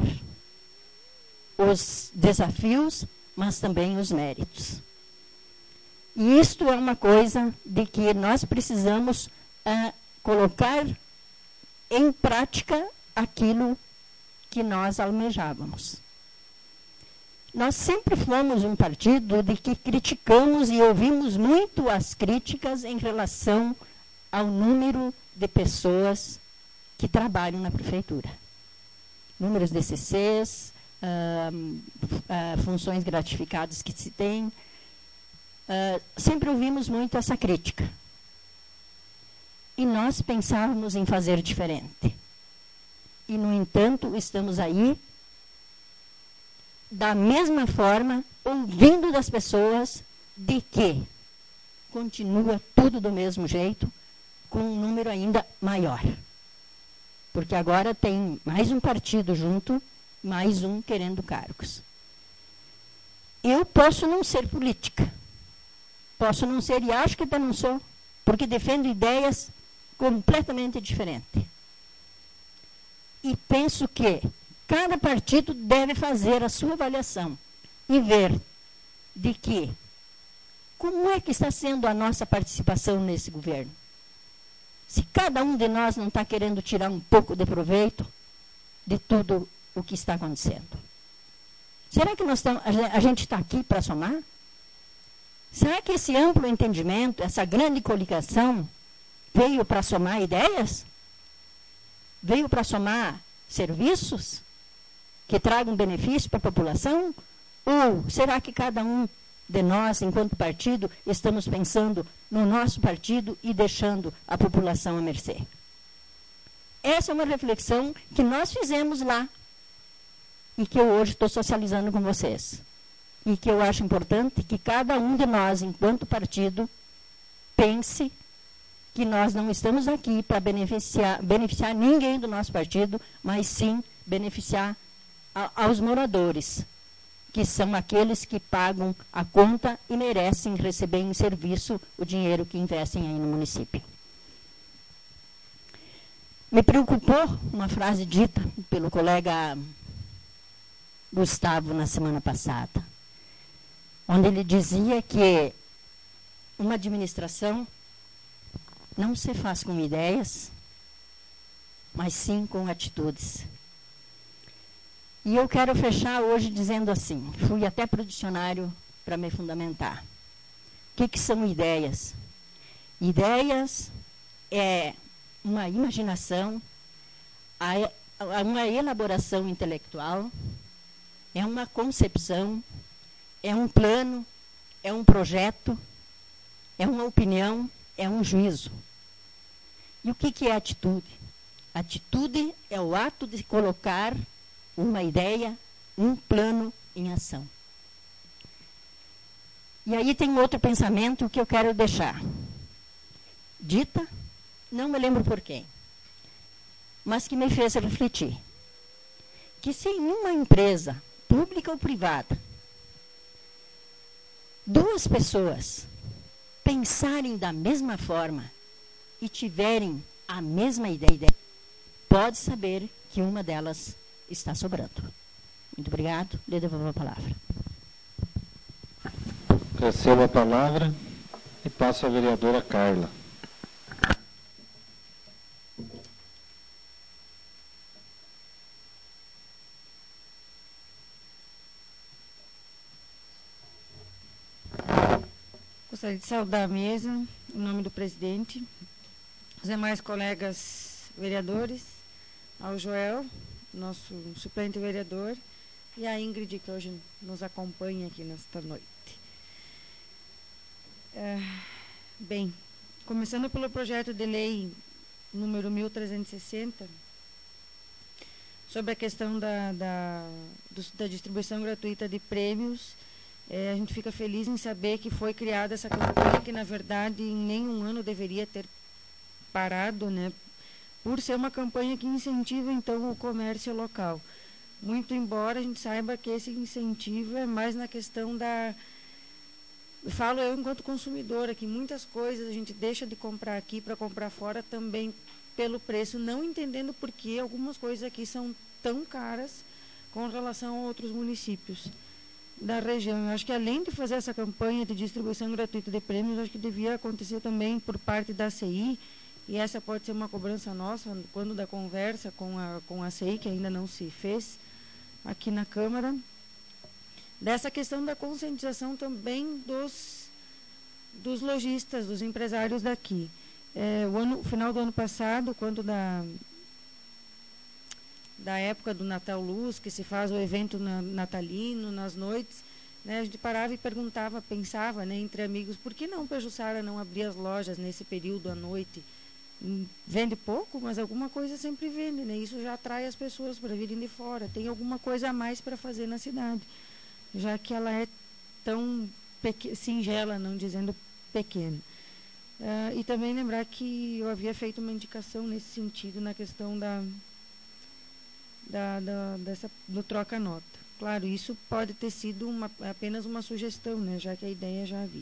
os desafios, mas também os méritos. E isto é uma coisa de que nós precisamos uh, colocar em prática aquilo que nós almejávamos. Nós sempre fomos um partido de que criticamos e ouvimos muito as críticas em relação ao número de pessoas que trabalham na prefeitura. Números de C Cs, uh, uh, funções gratificadas que se tem. Uh, sempre ouvimos muito essa crítica. E nós pensávamos em fazer diferente. E, no entanto, estamos aí, da mesma forma, ouvindo das pessoas de que continua tudo do mesmo jeito, com um número ainda maior. Porque agora tem mais um partido junto, mais um querendo cargos. Eu posso não ser política. Posso não ser, e acho que até não sou, porque defendo ideias completamente diferentes. E penso que cada partido deve fazer a sua avaliação e ver de que, como é que está sendo a nossa participação nesse governo. Se cada um de nós não está querendo tirar um pouco de proveito de tudo o que está acontecendo. Será que nós estamos, a gente está aqui para somar? Será que esse amplo entendimento, essa grande coligação, veio para somar ideias? Veio para somar serviços que tragam benefício para a população? Ou será que cada um de nós, enquanto partido, estamos pensando no nosso partido e deixando a população à mercê? Essa é uma reflexão que nós fizemos lá e que eu hoje estou socializando com vocês. E que eu acho importante que cada um de nós, enquanto partido, pense que nós não estamos aqui para beneficiar, beneficiar ninguém do nosso partido, mas sim beneficiar a, aos moradores, que são aqueles que pagam a conta e merecem receber em serviço o dinheiro que investem aí no município. Me preocupou uma frase dita pelo colega Gustavo na semana passada, onde ele dizia que uma administração não se faz com ideias, mas sim com atitudes. E eu quero fechar hoje dizendo assim, fui até para o dicionário para me fundamentar. O que, que são ideias? Ideias é uma imaginação, uma elaboração intelectual, é uma concepção, é um plano, é um projeto, é uma opinião, é um juízo. E o que, que é atitude? Atitude é o ato de colocar uma ideia, um plano em ação. E aí tem outro pensamento que eu quero deixar. Dita, não me lembro por quem, mas que me fez refletir. Que se em uma empresa, pública ou privada, duas pessoas pensarem da mesma forma e tiverem a mesma ideia, pode saber que uma delas está sobrando. Muito obrigado. Lhe devolvo a palavra. Recebo a palavra e passo à vereadora Carla. Gostaria de saudar a mesa, em nome do presidente, os demais colegas vereadores, ao Joel, nosso suplente vereador, e a Ingrid, que hoje nos acompanha aqui nesta noite. É, bem, começando pelo projeto de lei número mil trezentos e sessenta, sobre a questão da, da, do, da distribuição gratuita de prêmios. É, a gente fica feliz em saber que foi criada essa campanha, que na verdade em nenhum ano deveria ter parado, né, por ser uma campanha que incentiva então o comércio local. Muito embora a gente saiba que esse incentivo é mais na questão da... Eu falo eu enquanto consumidora, que muitas coisas a gente deixa de comprar aqui para comprar fora também pelo preço, não entendendo por que algumas coisas aqui são tão caras com relação a outros municípios da região. Eu acho que além de fazer essa campanha de distribuição gratuita de prêmios, acho que devia acontecer também por parte da C I, e essa pode ser uma cobrança nossa, quando da conversa com a, com a C I, que ainda não se fez aqui na Câmara, dessa questão da conscientização também dos, dos lojistas, dos empresários daqui. É, o ano, final do ano passado, quando da... da época do Natal Luz, que se faz o evento na, natalino, nas noites, né, a gente parava e perguntava, pensava, né, entre amigos, por que não Pejuçara não abria as lojas nesse período à noite? Vende pouco, mas alguma coisa sempre vende, né? Isso já atrai as pessoas para virem de fora. Tem alguma coisa a mais para fazer na cidade, já que ela é tão singela, não dizendo pequena. Uh, e também lembrar que eu havia feito uma indicação nesse sentido, na questão da Da, da, dessa, do troca-nota. Claro, isso pode ter sido uma, apenas uma sugestão, né, já que a ideia já havia.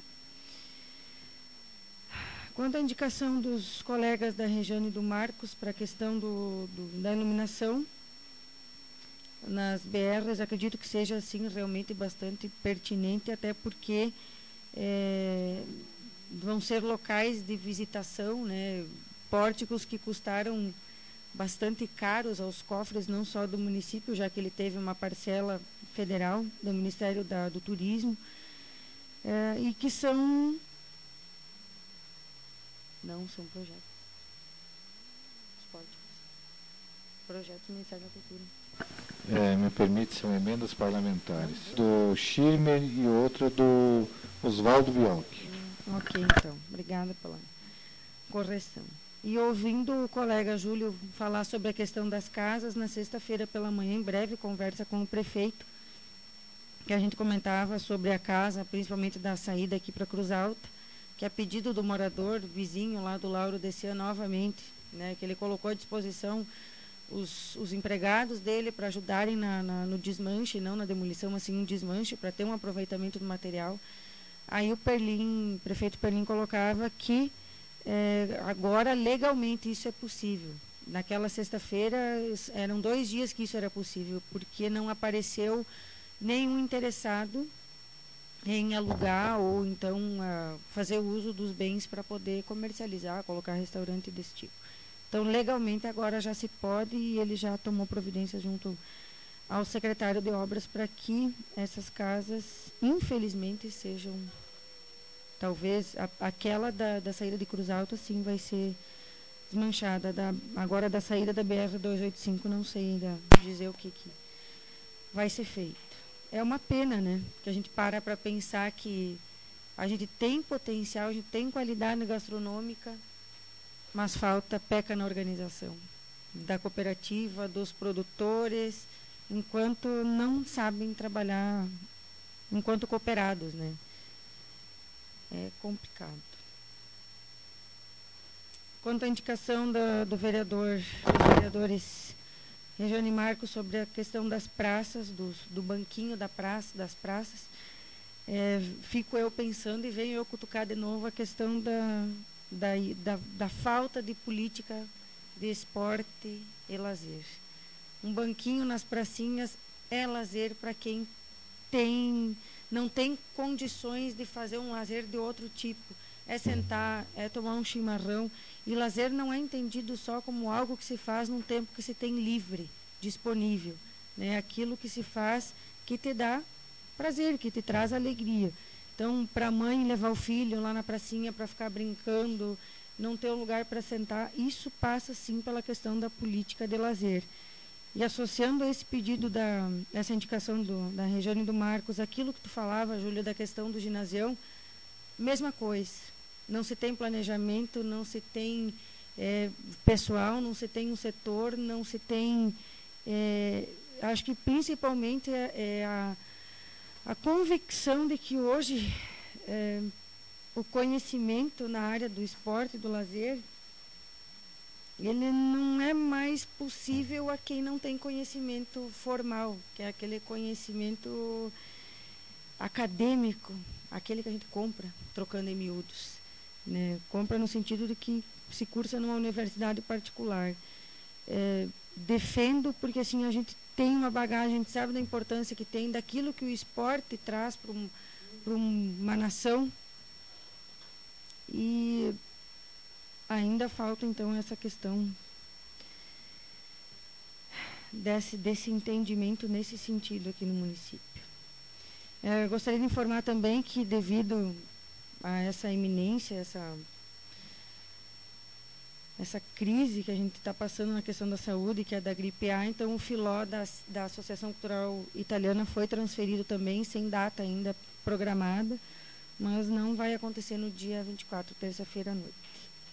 Quanto à indicação dos colegas da Regiane e do Marcos para a questão do, do, da iluminação nas B Rs, acredito que seja assim realmente bastante pertinente, até porque é, vão ser locais de visitação, né, pórticos que custaram bastante caros aos cofres, não só do município, já que ele teve uma parcela federal do Ministério da, do Turismo, é, e que são... Não, são projetos. Os pórticos. Projetos do Ministério da Cultura. É, me permite, são emendas parlamentares. Do Schirmer e outro do Oswaldo Bialk. Hum, ok, então. Obrigada pela correção. E ouvindo o colega Júlio falar sobre a questão das casas, na sexta-feira pela manhã, em breve, conversa com o prefeito, que a gente comentava sobre a casa, principalmente da saída aqui para Cruz Alta, que a pedido do morador, do vizinho lá do Lauro Descia novamente, né, que ele colocou à disposição os, os empregados dele para ajudarem na, na, no desmanche, não na demolição, mas sim no desmanche, para ter um aproveitamento do material. Aí o Perlim, o prefeito Perlim colocava que é, agora legalmente isso é possível. Naquela sexta-feira eram dois dias que isso era possível, porque não apareceu nenhum interessado em alugar ou então uh, fazer uso dos bens para poder comercializar, colocar restaurante desse tipo. Então, legalmente, agora já se pode e ele já tomou providência junto ao secretário de obras para que essas casas, infelizmente, sejam, talvez, a, aquela da, da saída de Cruz Alta, sim, vai ser desmanchada. Da, agora, da saída da B R duzentos e oitenta e cinco, não sei ainda dizer o que, que vai ser feito. É uma pena, né? Que a gente para para pensar que a gente tem potencial, a gente tem qualidade gastronômica, mas falta, peca na organização da cooperativa, dos produtores, enquanto não sabem trabalhar enquanto cooperados, né? É complicado. Quanto à indicação da, do vereador, dos vereadores Regiane Marcos sobre a questão das praças, do, do banquinho da praça, das praças, é, fico eu pensando e venho eu cutucar de novo a questão da, da, da, da falta de política de esporte e lazer. Um banquinho nas pracinhas é lazer para quem tem, não tem condições de fazer um lazer de outro tipo. É sentar, é tomar um chimarrão. E lazer não é entendido só como algo que se faz num tempo que se tem livre, disponível. Né? Aquilo que se faz que te dá prazer, que te traz alegria. Então, para a mãe levar o filho lá na pracinha para ficar brincando, não ter um lugar para sentar, isso passa sim pela questão da política de lazer. E associando a esse pedido, da, essa indicação do, da Regiane e do Marcos, aquilo que tu falava, Júlia, da questão do ginasião, mesma coisa. Não se tem planejamento, não se tem é, pessoal, não se tem um setor, não se tem... É, acho que principalmente é, é a, a convicção de que hoje é, o conhecimento na área do esporte e do lazer, ele não é mais possível a quem não tem conhecimento formal, que é aquele conhecimento acadêmico, aquele que a gente compra, trocando em miúdos. Né? Compra no sentido de que se cursa numa universidade particular. É, defendo porque assim a gente tem uma bagagem, a gente sabe da importância que tem daquilo que o esporte traz para um, para uma nação, e ainda falta então essa questão desse, desse entendimento nesse sentido aqui no município. É, gostaria de informar também que devido a essa iminência, essa, essa crise que a gente está passando na questão da saúde, que é da gripe A, então o filó da, da Associação Cultural Italiana foi transferido também, sem data ainda programada, mas não vai acontecer no dia vinte e quatro, terça-feira à noite.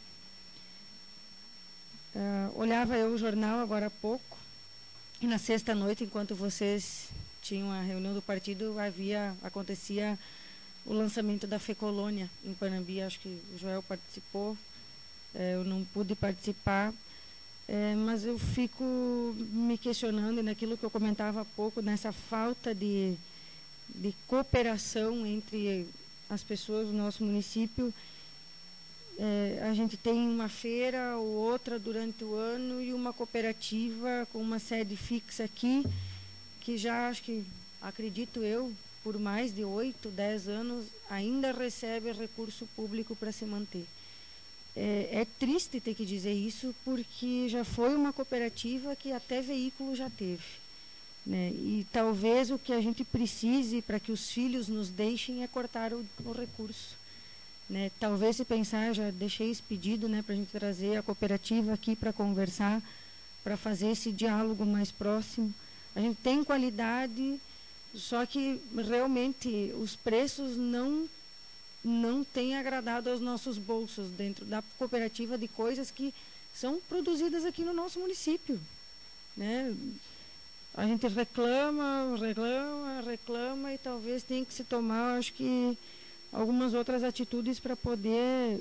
Uh, olhava eu o jornal agora há pouco, e na sexta noite, enquanto vocês tinham a reunião do partido, havia, acontecia o lançamento da FEColônia em Panambi. Acho que o Joel participou, é, eu não pude participar, é, mas eu fico me questionando naquilo que eu comentava há pouco, nessa falta de, de cooperação entre as pessoas do nosso município. É, a gente tem uma feira ou outra durante o ano e uma cooperativa com uma sede fixa aqui, que já acho que, acredito eu, por mais de oito, dez anos, ainda recebe recurso público para se manter. É, é triste ter que dizer isso, porque já foi uma cooperativa que até veículo já teve. Né? E talvez o que a gente precise para que os filhos nos deixem é cortar o, o recurso. Né? Talvez, se pensar, já deixei esse pedido, né, para a gente trazer a cooperativa aqui para conversar, para fazer esse diálogo mais próximo. A gente tem qualidade, só que realmente os preços não, não têm agradado aos nossos bolsos dentro da cooperativa, de coisas que são produzidas aqui no nosso município. Né? A gente reclama, reclama, reclama, e talvez tenha que se tomar, acho que, algumas outras atitudes para poder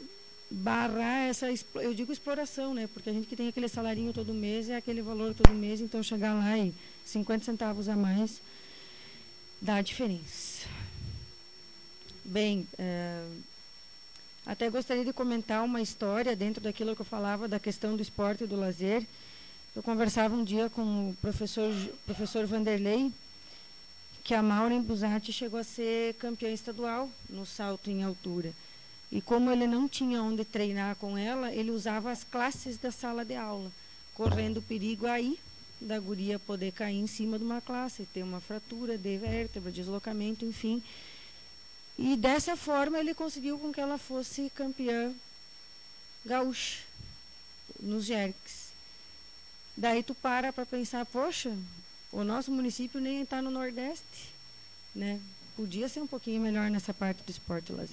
barrar essa, eu digo exploração, né? Porque a gente que tem aquele salarinho todo mês, é aquele valor todo mês, então chegar lá e cinquenta centavos a mais dá diferença. Bem, é, até gostaria de comentar uma história dentro daquilo que eu falava da questão do esporte e do lazer. Eu conversava um dia com o professor, professor Vanderlei, que a Maureen Busatti chegou a ser campeã estadual no salto em altura. E como ele não tinha onde treinar com ela, ele usava as classes da sala de aula, correndo o perigo aí da guria poder cair em cima de uma classe, ter uma fratura de vértebra, deslocamento, enfim. E dessa forma ele conseguiu com que ela fosse campeã gaúcha nos jerques. Daí tu para para pensar, poxa, o nosso município nem está no Nordeste, né? Podia ser um pouquinho melhor nessa parte do esporte e lazer.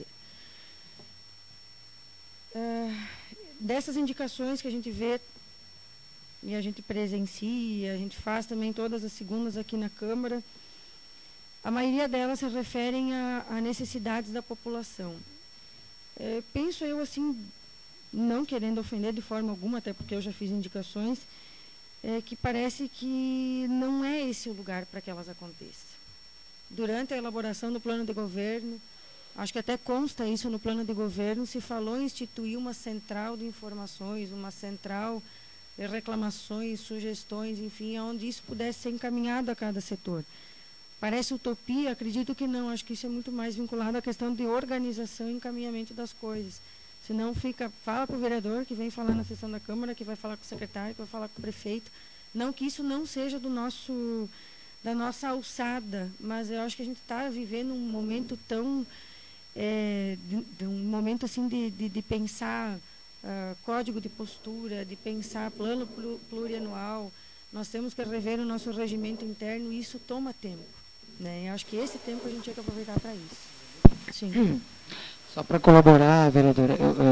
Uh, dessas indicações que a gente vê e a gente presencia, a gente faz também todas as segundas aqui na Câmara, a maioria delas se referem a, a necessidades da população. É, penso eu assim, não querendo ofender de forma alguma, até porque eu já fiz indicações, é, que parece que não é esse o lugar para que elas aconteçam. Durante a elaboração do plano de governo, acho que até consta isso no plano de governo, se falou em instituir uma central de informações, uma central de reclamações, sugestões, enfim, onde isso pudesse ser encaminhado a cada setor. Parece utopia? Acredito que não. Acho que isso é muito mais vinculado à questão de organização e encaminhamento das coisas. Senão fica, fala para o vereador que vem falar na sessão da Câmara, que vai falar com o secretário, que vai falar com o prefeito. Não que isso não seja do nosso, da nossa alçada, mas eu acho que a gente está vivendo um momento tão... É, de, de um momento assim de, de, de pensar uh, código de postura, de pensar plano plurianual. Nós temos que rever o nosso regimento interno e isso toma tempo, né? Eu acho que esse tempo a gente tinha que aproveitar para isso. Sim. Só para colaborar, vereadora,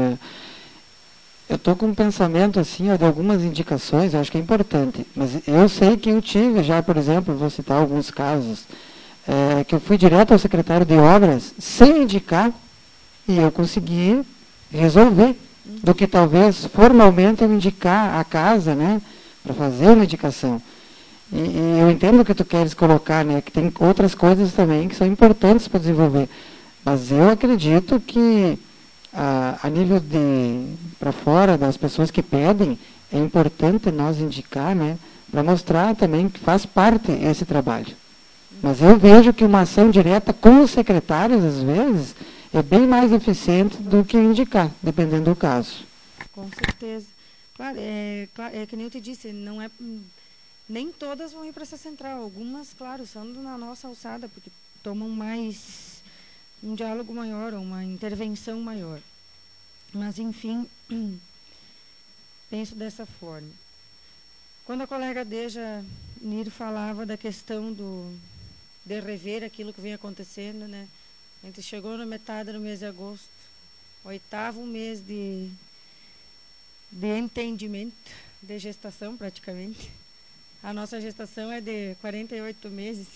eu estou com um pensamento assim, ó, de algumas indicações, eu acho que é importante, mas eu sei que eu tive já, por exemplo, vou citar alguns casos, é, que eu fui direto ao secretário de obras sem indicar e eu consegui resolver, do que talvez formalmente eu indicar a casa, né, para fazer uma indicação. E, e eu entendo o que tu queres colocar, né, que tem outras coisas também que são importantes para desenvolver. Mas eu acredito que a, a nível de, para fora, das pessoas que pedem, é importante nós indicar, né, para mostrar também que faz parte esse trabalho. Mas eu vejo que uma ação direta com os secretários, às vezes, é bem mais eficiente do que indicar, dependendo do caso. Com certeza. Claro, é, claro, é que nem eu te disse, não é, nem todas vão ir para essa central. Algumas, claro, são na nossa alçada, porque tomam mais um diálogo maior, uma intervenção maior. Mas, enfim, penso dessa forma. Quando a colega Deja Nir falava da questão do, de rever aquilo que vem acontecendo, né? A gente chegou na metade do mês de agosto, oitavo mês de, de entendimento, de gestação praticamente. A nossa gestação é de quarenta e oito meses.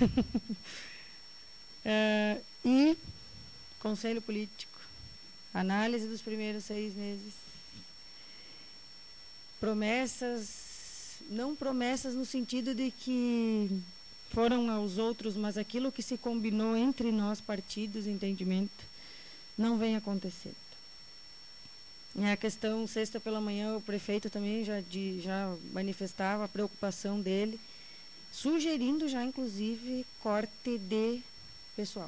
é, e conselho político, análise dos primeiros seis meses. Promessas, não promessas no sentido de que foram aos outros, mas aquilo que se combinou entre nós partidos, entendimento, não vem acontecendo. E a questão, sexta pela manhã, o prefeito também já, de, já manifestava a preocupação dele, sugerindo já, inclusive, corte de pessoal.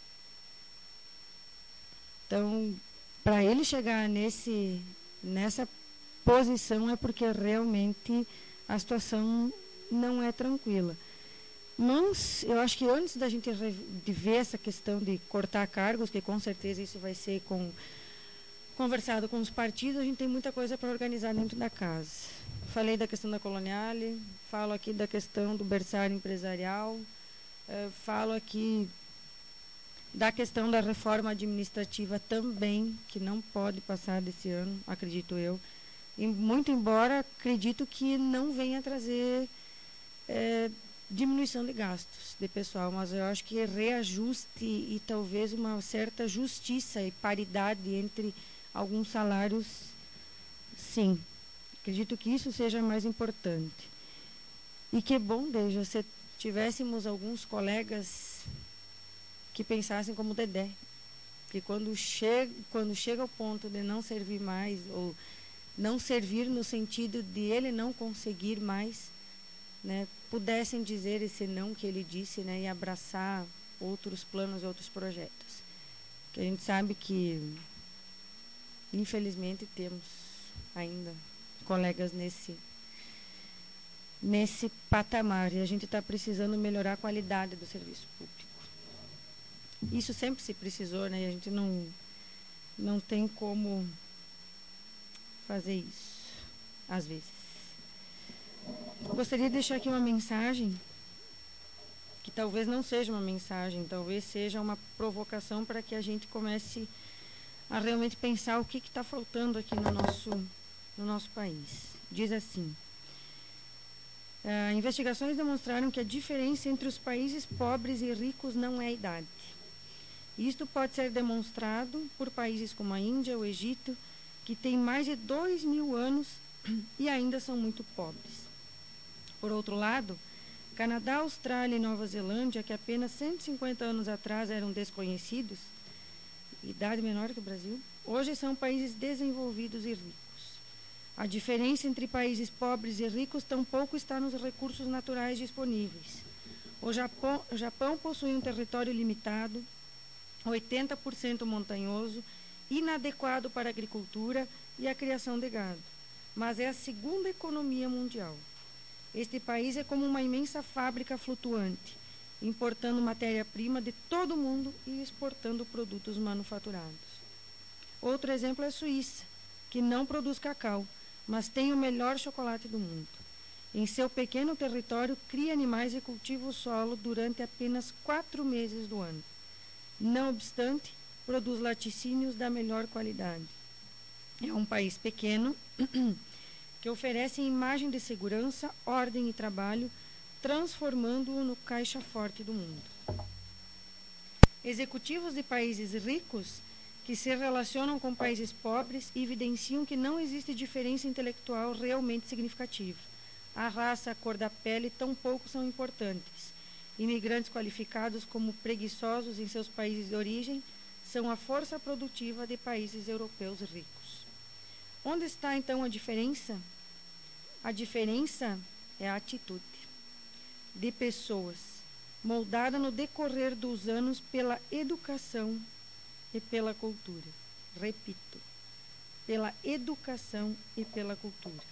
Então, para ele chegar nesse, nessa posição é porque realmente a situação não é tranquila. Mas eu acho que antes da gente de ver essa questão de cortar cargos, que com certeza isso vai ser com, conversado com os partidos, a gente tem muita coisa para organizar dentro da casa. Falei da questão da Coloniale, falo aqui da questão do berçário empresarial, eh, falo aqui da questão da reforma administrativa também, que não pode passar desse ano, acredito eu. E, muito embora acredito que não venha trazer é, diminuição de gastos de pessoal, mas eu acho que é reajuste e talvez uma certa justiça e paridade entre alguns salários, sim. Acredito que isso seja mais importante. E que bom, Deja, se tivéssemos alguns colegas que pensassem como o Dedé, que quando chega, quando chega ao ponto de não servir mais, ou não servir no sentido de ele não conseguir mais, né, pudessem dizer esse não que ele disse, né, e abraçar outros planos, outros projetos. Que a gente sabe que, infelizmente, temos ainda colegas nesse, nesse patamar, e a gente está precisando melhorar a qualidade do serviço público. Isso sempre se precisou, né, e a gente não, não tem como fazer isso, às vezes. Gostaria de deixar aqui uma mensagem, que talvez não seja uma mensagem, talvez seja uma provocação para que a gente comece a realmente pensar o que está faltando aqui no nosso, no nosso país. Diz assim: ah, investigações demonstraram que a diferença entre os países pobres e ricos não é a idade. Isto pode ser demonstrado por países como a Índia, o Egito, que têm mais de dois mil anos e ainda são muito pobres. Por outro lado, Canadá, Austrália e Nova Zelândia, que apenas cento e cinquenta anos atrás eram desconhecidos, idade menor que o Brasil, hoje são países desenvolvidos e ricos. A diferença entre países pobres e ricos tampouco está nos recursos naturais disponíveis. O Japão, o Japão possui um território limitado, oitenta por cento montanhoso, inadequado para a agricultura e a criação de gado, mas é a segunda economia mundial. Este país é como uma imensa fábrica flutuante, importando matéria-prima de todo o mundo e exportando produtos manufaturados. Outro exemplo é a Suíça, que não produz cacau, mas tem o melhor chocolate do mundo. Em seu pequeno território, cria animais e cultiva o solo durante apenas quatro meses do ano. Não obstante, produz laticínios da melhor qualidade. É um país pequeno que oferece imagem de segurança, ordem e trabalho, transformando-o no caixa forte do mundo. Executivos de países ricos que se relacionam com países pobres evidenciam que não existe diferença intelectual realmente significativa. A raça, a cor da pele tampouco são importantes. Imigrantes qualificados como preguiçosos em seus países de origem são a força produtiva de países europeus ricos. Onde está, então, a diferença? A diferença é a atitude de pessoas, moldada no decorrer dos anos pela educação e pela cultura. Repito, pela educação e pela cultura.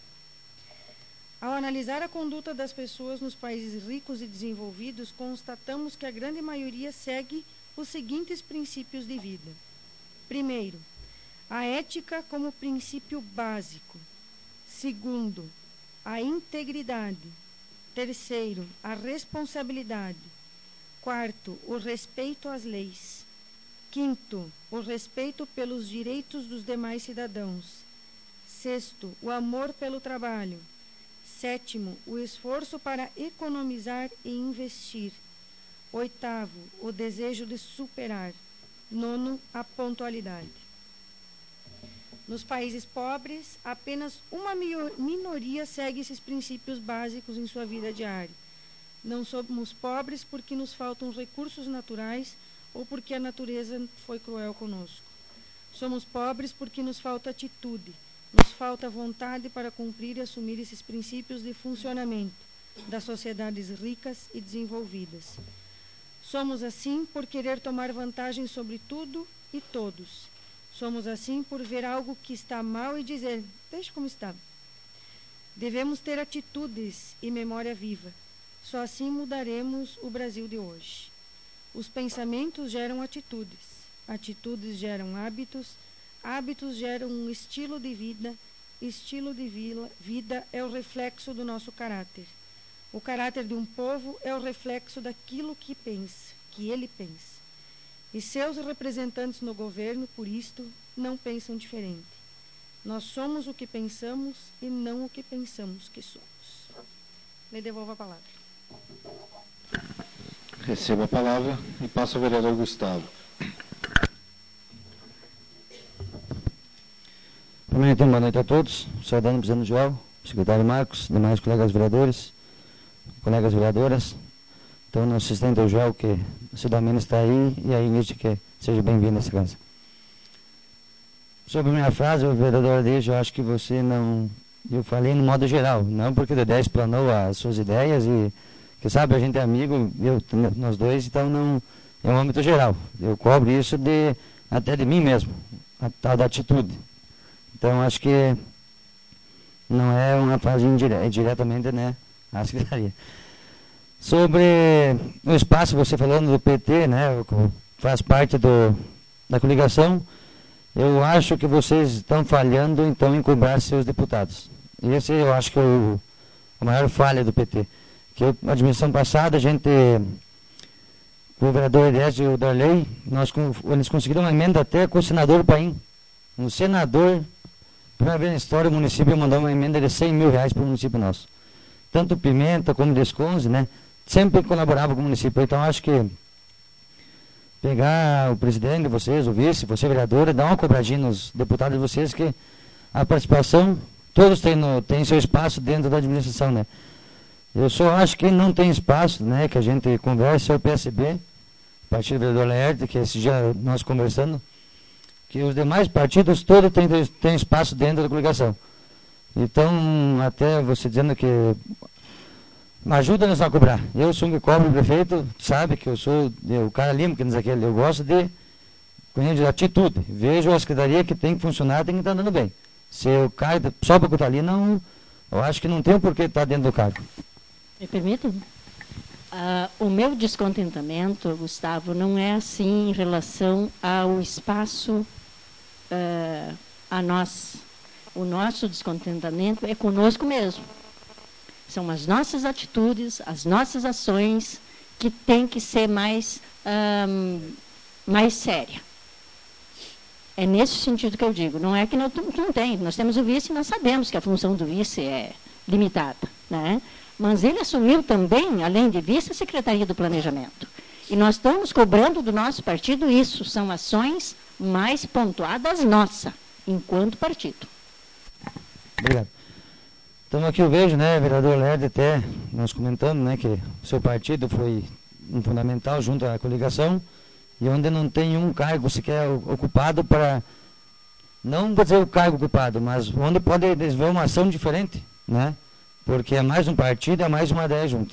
Ao analisar a conduta das pessoas nos países ricos e desenvolvidos, constatamos que a grande maioria segue os seguintes princípios de vida. Primeiro, a ética como princípio básico. Segundo, a integridade. Terceiro, a responsabilidade. Quarto, o respeito às leis. Quinto, o respeito pelos direitos dos demais cidadãos. Sexto, o amor pelo trabalho. Sétimo, o esforço para economizar e investir. Oitavo, o desejo de superar. Nono, a pontualidade. Nos países pobres, apenas uma minoria segue esses princípios básicos em sua vida diária. Não somos pobres porque nos faltam recursos naturais ou porque a natureza foi cruel conosco. Somos pobres porque nos falta atitude, nos falta vontade para cumprir e assumir esses princípios de funcionamento das sociedades ricas e desenvolvidas. Somos assim por querer tomar vantagem sobre tudo e todos. Somos assim por ver algo que está mal e dizer, deixa como está. Devemos ter atitudes e memória viva. Só assim mudaremos o Brasil de hoje. Os pensamentos geram atitudes, atitudes geram hábitos, hábitos geram um estilo de vida, estilo de vida é o reflexo do nosso caráter. O caráter de um povo é o reflexo daquilo que pensa, que ele pensa. E seus representantes no governo, por isto, não pensam diferente. Nós somos o que pensamos e não o que pensamos que somos. Le devolvo a palavra. Recebo a palavra e passo ao vereador Gustavo. Primeiro, boa noite a todos. Saudando o presidente João, secretário Marcos, demais colegas vereadores, colegas vereadoras. Então, nosso assistente, o João, que a Cidadania está aí, e a Ingrid, que seja bem-vindo nessa casa. Sobre a minha frase, o vereador Adejo, eu acho que você não... Eu falei no modo geral, não porque o Dedé explanou as suas ideias e... Que sabe, a gente é amigo, eu, nós dois, então não... É um âmbito geral. Eu cobro isso de, até de mim mesmo, a tal da atitude. Então, acho que não é uma frase indire, diretamente, né, à secretaria. Sobre o espaço, você falando do P T, né, faz parte do, da coligação, eu acho que vocês estão falhando, então, em cobrar seus deputados. Esse eu acho que é o, a maior falha do P T. Que eu, na administração passada, a gente... O vereador Edésio e o Darley, nós, eles conseguiram uma emenda até com o senador Paim. Um senador, primeira vez na história, o município mandou uma emenda de cem mil reais para o município nosso. Tanto Pimenta como Desconze, né? Sempre colaborava com o município. Então, acho que pegar o presidente de vocês, o vice, você vereadora, dar uma cobradinha nos deputados de vocês, que a participação, todos têm, no, têm seu espaço dentro da administração, né? Eu só acho que não tem espaço, né? Que a gente converse, é o P S B, Partido Vereador Laerte, que esse dia nós conversando, que os demais partidos todos têm, têm espaço dentro da coligação. Então, até você dizendo que ajuda-nos a cobrar. Eu sou um que cobro o prefeito, sabe que eu sou eu, o cara limpo, que diz aquele, eu gosto de, de atitude. Vejo a secretaria que tem que funcionar, tem que estar andando bem. Se eu caio só para estar ali, não, eu acho que não tem por que estar dentro do cargo. Me permite? Uh, o meu descontentamento, Gustavo, não é assim em relação ao espaço uh, a nós. O nosso descontentamento é conosco mesmo. São as nossas atitudes, as nossas ações que tem que ser mais, um, mais séria. É nesse sentido que eu digo. Não é que não, não tem. Nós temos o vice e nós sabemos que a função do vice é limitada, né? Mas ele assumiu também, além de vice, a Secretaria do Planejamento. E nós estamos cobrando do nosso partido isso. São ações mais pontuadas nossa, enquanto partido. Obrigado. Então, aqui eu vejo, né, vereador Lerdo, até nós comentando, né, que o seu partido foi um fundamental junto à coligação, e onde não tem um cargo sequer ocupado para, não vou dizer o cargo ocupado, mas onde pode desenvolver uma ação diferente, né? Porque é mais um partido, é mais uma ideia junto.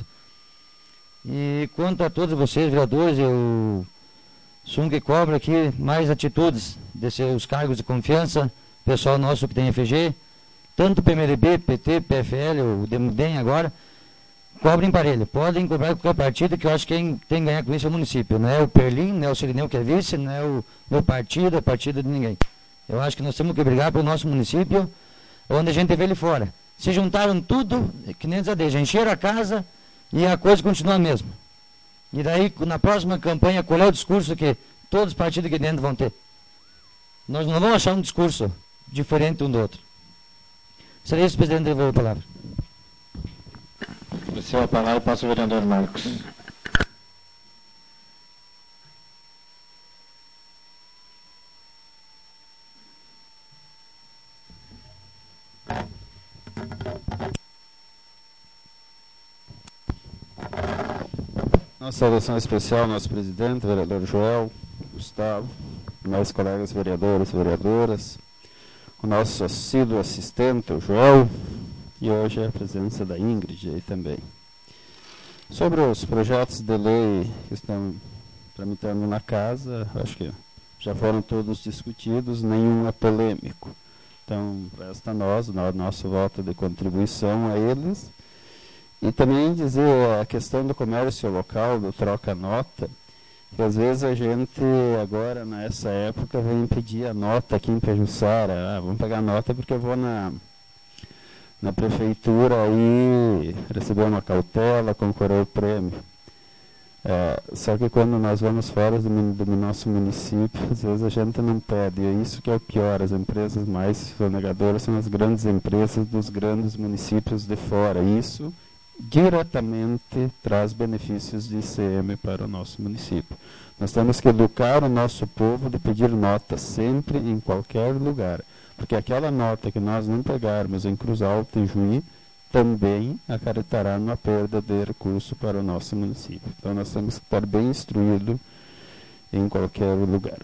E quanto a todos vocês, vereadores, eu sou um que cobra aqui mais atitudes de seus cargos de confiança, pessoal nosso que tem F G, tanto P M L B, P T, P F L, o D E M agora, cobrem parelho. Podem cobrar qualquer partido, que eu acho que quem tem que ganhar com isso é o município. Não é o Perlim, não é o Sirineu que é vice, não é o meu partido, é partido de ninguém. Eu acho que nós temos que brigar pelo nosso município, onde a gente vê ele fora. Se juntaram tudo, que nem desadeja, encheram a casa e a coisa continua a mesma. E daí, na próxima campanha, qual é o discurso que todos os partidos aqui dentro vão ter? Nós não vamos achar um discurso diferente um do outro. Seria isso, presidente, devolver a palavra. Agradecer a palavra, passa o vereador Marcos. Nossa saudação especial ao nosso presidente, vereador Joel, Gustavo, meus colegas vereadores e vereadoras, o nosso assíduo assistente, o Joel, e hoje a presença da Ingrid aí também. Sobre os projetos de lei que estão tramitando na casa, acho que já foram todos discutidos, nenhum é polêmico. Então, resta a nós, o nosso voto de contribuição a eles. E também dizer a questão do comércio local, do troca-nota, que às vezes a gente agora, nessa época, vem pedir a nota aqui em Pejuçara. Ah, vamos pegar a nota porque eu vou na, na prefeitura aí receber uma cautela, concorrer ao prêmio. É, só que quando nós vamos fora do, do nosso município, às vezes a gente não pede. E é isso que é o pior. As empresas mais sonegadoras são as grandes empresas dos grandes municípios de fora. Isso diretamente traz benefícios de I C M para o nosso município. Nós temos que educar o nosso povo de pedir nota sempre, em qualquer lugar. porque aquela nota que nós não pegarmos em Cruz Alta e Juí também acarretará uma perda de recurso para o nosso município. Então nós temos que estar bem instruídos em qualquer lugar.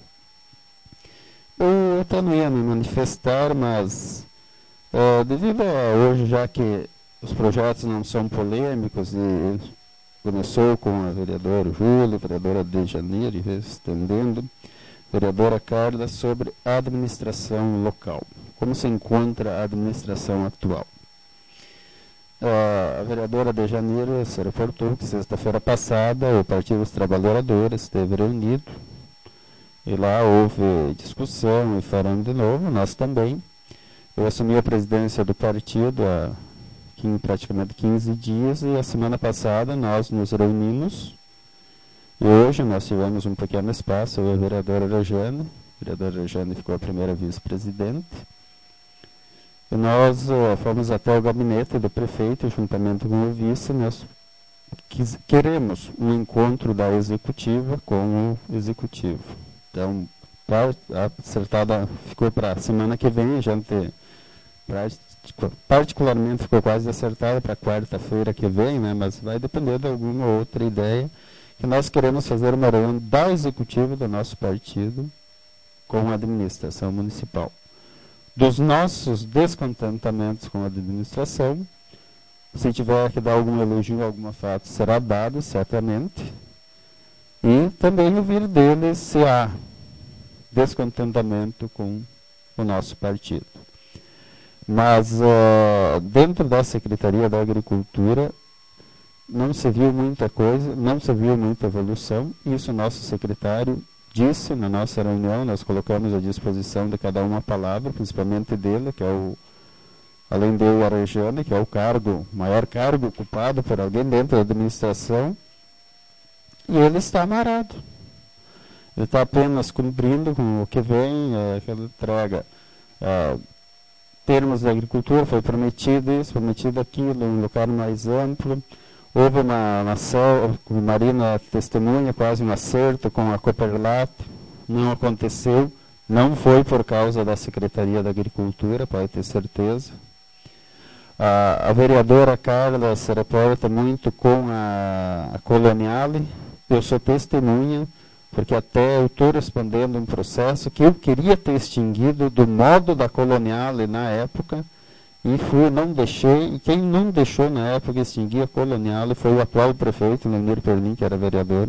Eu até não ia me manifestar, mas uh, devido a hoje, já que os projetos não são polêmicos, e começou com a vereadora Júlia, a vereadora Dejanir, e estendendo, vereadora Carla, sobre a administração local. Como se encontra a administração atual? Uh, a vereadora Dejanir se reportou que sexta-feira passada o Partido dos Trabalhadores esteve reunido e lá houve discussão e farão de novo, nós também. Eu assumi a presidência do partido há praticamente quinze dias e a semana passada nós nos reunimos e hoje nós tivemos um pequeno espaço, eu e a vereadora Rejane, a vereadora Rejane ficou a primeira vice-presidente. E nós uh, fomos até o gabinete do prefeito, juntamente com o vice, nós quis, queremos um encontro da executiva com o executivo. Então, a acertada ficou para a semana que vem, a gente particularmente ficou quase acertada para quarta-feira que vem, né, mas vai depender de alguma outra ideia, que nós queremos fazer uma reunião da executiva do nosso partido com a administração municipal. Dos nossos descontentamentos com a administração, se tiver que dar algum elogio, algum fato, será dado, certamente. E também ouvir deles se há descontentamento com o nosso partido. Mas, uh, dentro da Secretaria da Agricultura, não se viu muita coisa, não se viu muita evolução. Isso o nosso secretário disse na nossa reunião, nós colocamos à disposição de cada uma palavra, principalmente dele, que é o, além de eu, a Rejane, que é o cargo, maior cargo ocupado por alguém dentro da administração, e ele está amarrado. Ele está apenas cumprindo com o que vem, é, aquela entrega. É, termos da agricultura, foi prometido isso, prometido aquilo, um lugar mais amplo. Houve uma, uma célula, como Marina testemunha, quase um acerto com a Cooperlat, não aconteceu, não foi por causa da Secretaria da Agricultura, pode ter certeza. A, a vereadora Carla se reporta muito com a, a Coloniale, eu sou testemunha, porque até eu estou respondendo um processo que eu queria ter extinguido do modo da Coloniale na época, e fui, não deixei, e quem não deixou na época extinguir a Coloniale foi o atual prefeito, Leonir Perlin, que era vereador.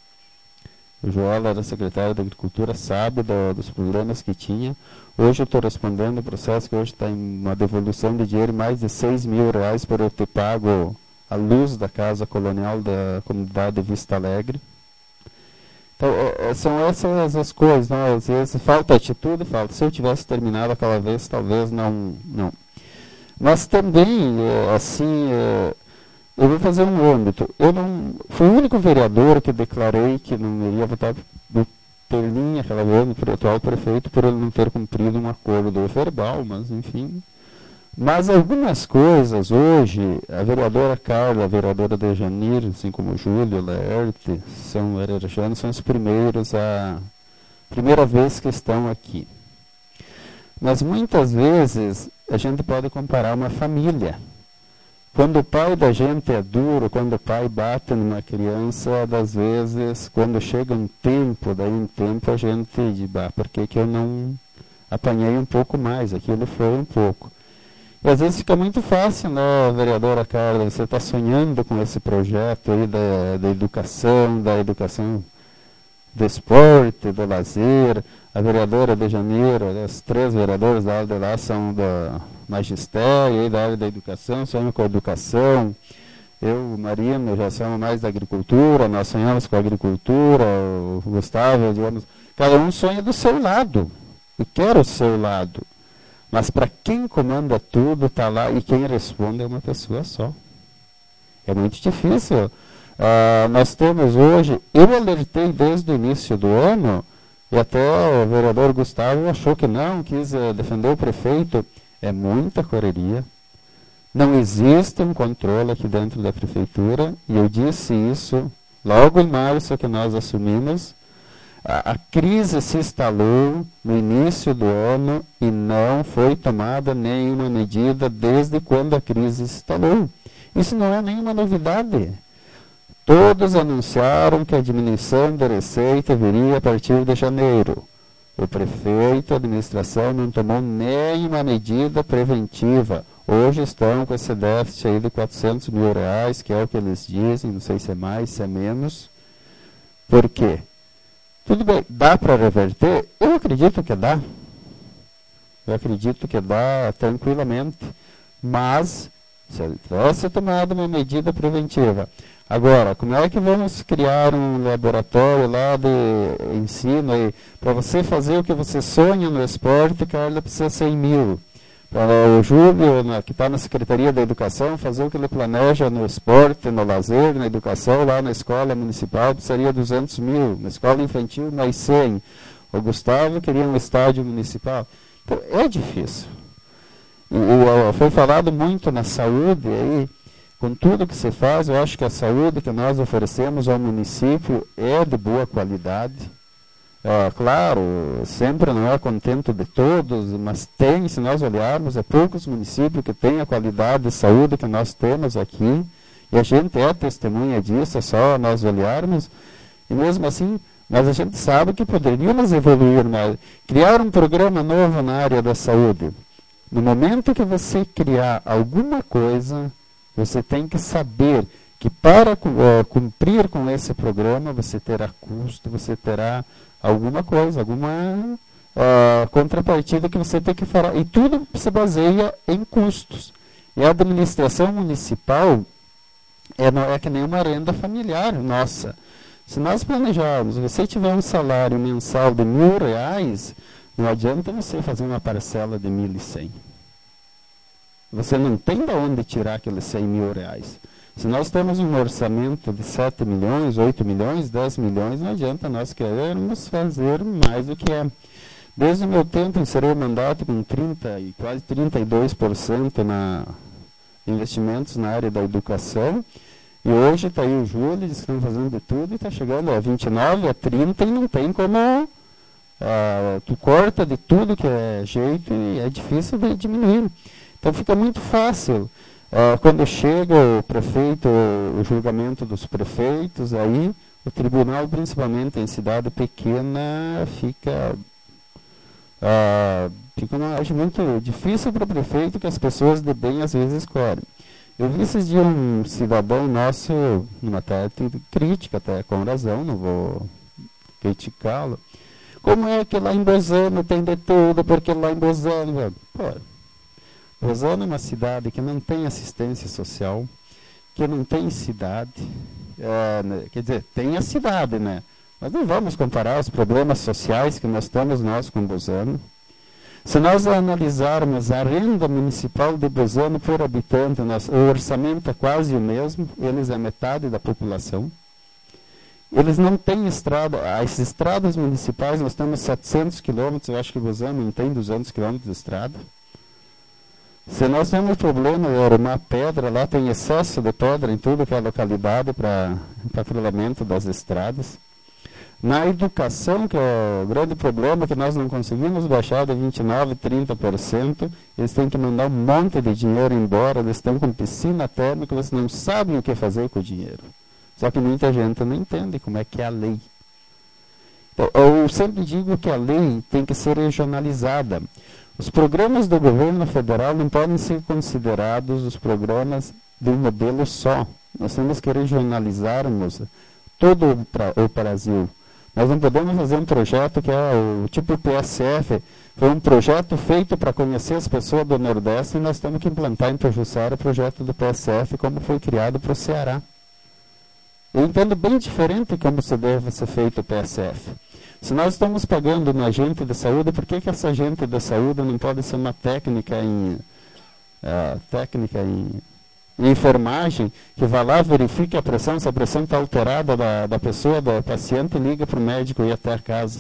O Joel era secretário da Agricultura, sabe do, dos problemas que tinha. Hoje eu estou respondendo o processo que hoje está em uma devolução de dinheiro, mais de seis mil reais por eu ter pago a luz da Casa Colonial da comunidade de Vista Alegre. Então, é, são essas as coisas, né? Às vezes falta atitude, falta. Se eu tivesse terminado aquela vez, talvez não... não. Mas também, assim, eu vou fazer um âmbito. Eu não fui o único vereador que declarei que não iria votar do Perlin, aquela vez, para o atual prefeito, por ele não ter cumprido um acordo verbal, mas enfim. Mas algumas coisas hoje, a vereadora Carla, a vereadora Dejanir, assim como o Júlio, o Laerte, são, são os primeiros, a primeira vez que estão aqui. Mas muitas vezes a gente pode comparar uma família. Quando o pai da gente é duro, quando o pai bate numa criança, das vezes, quando chega um tempo, daí um tempo a gente diz, bah, por que que eu não apanhei um pouco mais? Aquilo foi um pouco. E às vezes fica muito fácil, né, vereadora Carla, você está sonhando com esse projeto aí da, da educação, da educação do esporte, do lazer. A vereadora de Janeiro, as três vereadoras da área de lá são da magistério, da área da educação, sonham com a educação. Eu, Marina, já somos mais da agricultura, nós sonhamos com a agricultura, o Gustavo, digamos, cada um sonha do seu lado, e quer o seu lado. Mas para quem comanda tudo, está lá, e quem responde é uma pessoa só. É muito difícil. Uh, nós temos hoje, eu alertei desde o início do ano, e até o vereador Gustavo achou que não, quis uh, defender o prefeito. É muita correria. Não existe um controle aqui dentro da prefeitura, e eu disse isso logo em março que nós assumimos. A, a crise se instalou no início do ano e não foi tomada nenhuma medida desde quando a crise se instalou. Isso não é nenhuma novidade. Todos anunciaram que a diminuição da receita viria a partir de janeiro. O prefeito, a administração não tomou nenhuma medida preventiva. Hoje estão com esse déficit aí de quatrocentos mil reais, que é o que eles dizem, não sei se é mais, se é menos. Por quê? Tudo bem, dá para reverter? Eu acredito que dá. Eu acredito que dá tranquilamente. Mas, se tivesse tomado uma medida preventiva. Agora, como é que vamos criar um laboratório lá de ensino aí? Para você fazer o que você sonha no esporte, Carla, precisa cem mil. Para o Júlio, na, que está na Secretaria da Educação, fazer o que ele planeja no esporte, no lazer, na educação, lá na escola municipal, precisaria duzentos mil. Na escola infantil, mais cem. O Gustavo queria um estádio municipal. Então, é difícil. E, e, foi falado muito na saúde, aí, com tudo que se faz, eu acho que a saúde que nós oferecemos ao município é de boa qualidade. É, claro, sempre não é contento de todos, mas tem, se nós olharmos, é poucos municípios que têm a qualidade de saúde que nós temos aqui, e a gente é testemunha disso, é só nós olharmos, e mesmo assim, mas a gente sabe que poderíamos evoluir mais. Criar um programa novo na área da saúde. No momento que você criar alguma coisa, você tem que saber que para uh, cumprir com esse programa, você terá custo, você terá alguma coisa, alguma uh, contrapartida que você tem que falar. E tudo se baseia em custos. E a administração municipal é, não é que nem uma renda familiar nossa. Se nós planejarmos, você tiver um salário mensal de mil reais, não adianta você fazer uma parcela de mil e cem. Você não tem de onde tirar aqueles cem mil reais. Se nós temos um orçamento de sete milhões, oito milhões, dez milhões, não adianta nós querermos fazer mais do que é. Desde o meu tempo, encerrei o mandato com trinta e quase trinta e dois por cento na investimentos na área da educação. E hoje está aí o Júlio, eles estão fazendo de tudo e está chegando a vinte e nove, a trinta e não tem como... Uh, tu corta de tudo que é jeito e é difícil de diminuir. Então fica muito fácil. Uh, quando chega o prefeito, o julgamento dos prefeitos, aí o tribunal, principalmente em cidade pequena, fica, uh, fica uma, acho muito difícil para o prefeito, que as pessoas de bem às vezes escolhem. Eu vi esses dias um cidadão nosso, numa tarde crítica, até com razão, não vou criticá-lo. Como é que lá em Bozano tem de tudo, porque lá em Bozano... Pô, Bozano é uma cidade que não tem assistência social, que não tem cidade, é, quer dizer, tem a cidade, né? Mas não vamos comparar os problemas sociais que nós temos nós com Bozano. Se nós analisarmos a renda municipal de Bozano por habitante, nós, o orçamento é quase o mesmo, eles é metade da população. Eles não têm estrada, as estradas municipais, nós temos setecentos quilômetros, eu acho que Bozano não tem duzentos quilômetros de estrada. Se nós temos problema de arrumar pedra, lá tem excesso de pedra em tudo que é localidade para patrulhamento das estradas. Na educação, que é o grande problema, que nós não conseguimos baixar de vinte e nove por cento, trinta por cento, eles têm que mandar um monte de dinheiro embora, eles estão com piscina térmica, eles não sabem o que fazer com o dinheiro. Só que muita gente não entende como é que é a lei. Então, eu sempre digo que a lei tem que ser regionalizada. Os programas do governo federal não podem ser considerados os programas de um modelo só. Nós temos que regionalizarmos todo o Brasil. Nós não podemos fazer um projeto que é o tipo P S F, foi um projeto feito para conhecer as pessoas do Nordeste e nós temos que implantar em Pajuçara o projeto do P S F como foi criado para o Ceará. Eu entendo bem diferente como se deve ser feito o P S F. Se nós estamos pagando no agente de saúde, por que, que essa agente de saúde não pode ser uma técnica em, uh, técnica em, em enfermagem, que vai lá, verifique a pressão, se a pressão está alterada da, da pessoa, do paciente, liga para o médico e ir até a casa.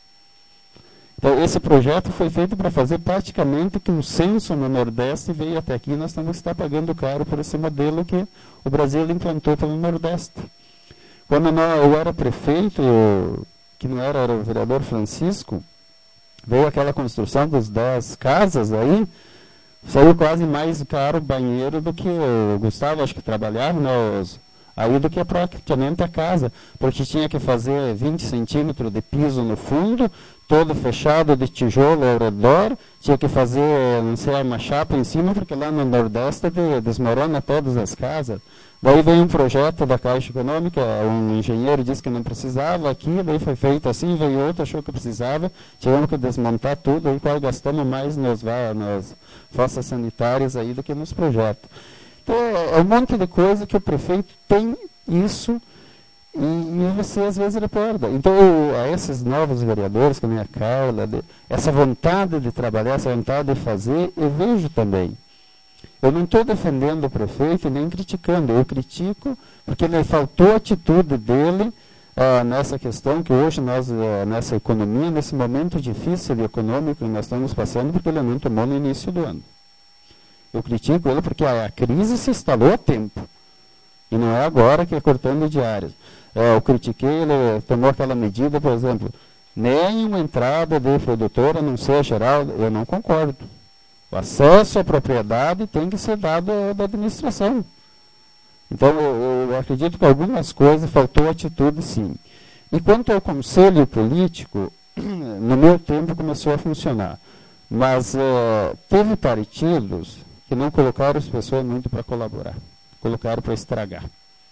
Então, esse projeto foi feito para fazer praticamente que um censo no Nordeste veio até aqui e nós temos que estar pagando caro por esse modelo que o Brasil implantou pelo Nordeste. Quando eu era prefeito, eu que não era, era o vereador Francisco, veio aquela construção das dez casas aí, saiu quase mais caro o banheiro do que o Gustavo, acho que trabalhava, né, os, aí do que praticamente a casa, porque tinha que fazer vinte centímetros de piso no fundo, todo fechado de tijolo ao redor, tinha que fazer, não sei, uma chapa em cima, porque lá no Nordeste de, desmorona todas as casas. Daí veio um projeto da Caixa Econômica, um engenheiro disse que não precisava aqui, daí foi feito assim, veio outro, achou que precisava, tivemos que desmontar tudo, aí quase gastamos mais nos, nas fossas sanitárias aí do que nos projetos. Então, é um monte de coisa que o prefeito tem isso e, e você às vezes recorda. Então, a esses novos vereadores, como a Carla, de, essa vontade de trabalhar, essa vontade de fazer, eu vejo também. Eu não estou defendendo o prefeito nem criticando, eu critico porque ele faltou a atitude dele ah, nessa questão que hoje nós, ah, nessa economia, nesse momento difícil econômico que nós estamos passando, porque ele não tomou no início do ano. Eu critico ele porque a, a crise se instalou a tempo, e não é agora que é cortando diárias. É, eu critiquei, ele tomou aquela medida, por exemplo, nem uma entrada de produtor, a não ser geral, eu não concordo. O acesso à propriedade tem que ser dado da administração. Então, eu, eu acredito que algumas coisas faltou atitude, sim. E quanto ao conselho político, no meu tempo começou a funcionar. Mas uh, teve partidos que não colocaram as pessoas muito para colaborar. Colocaram para estragar.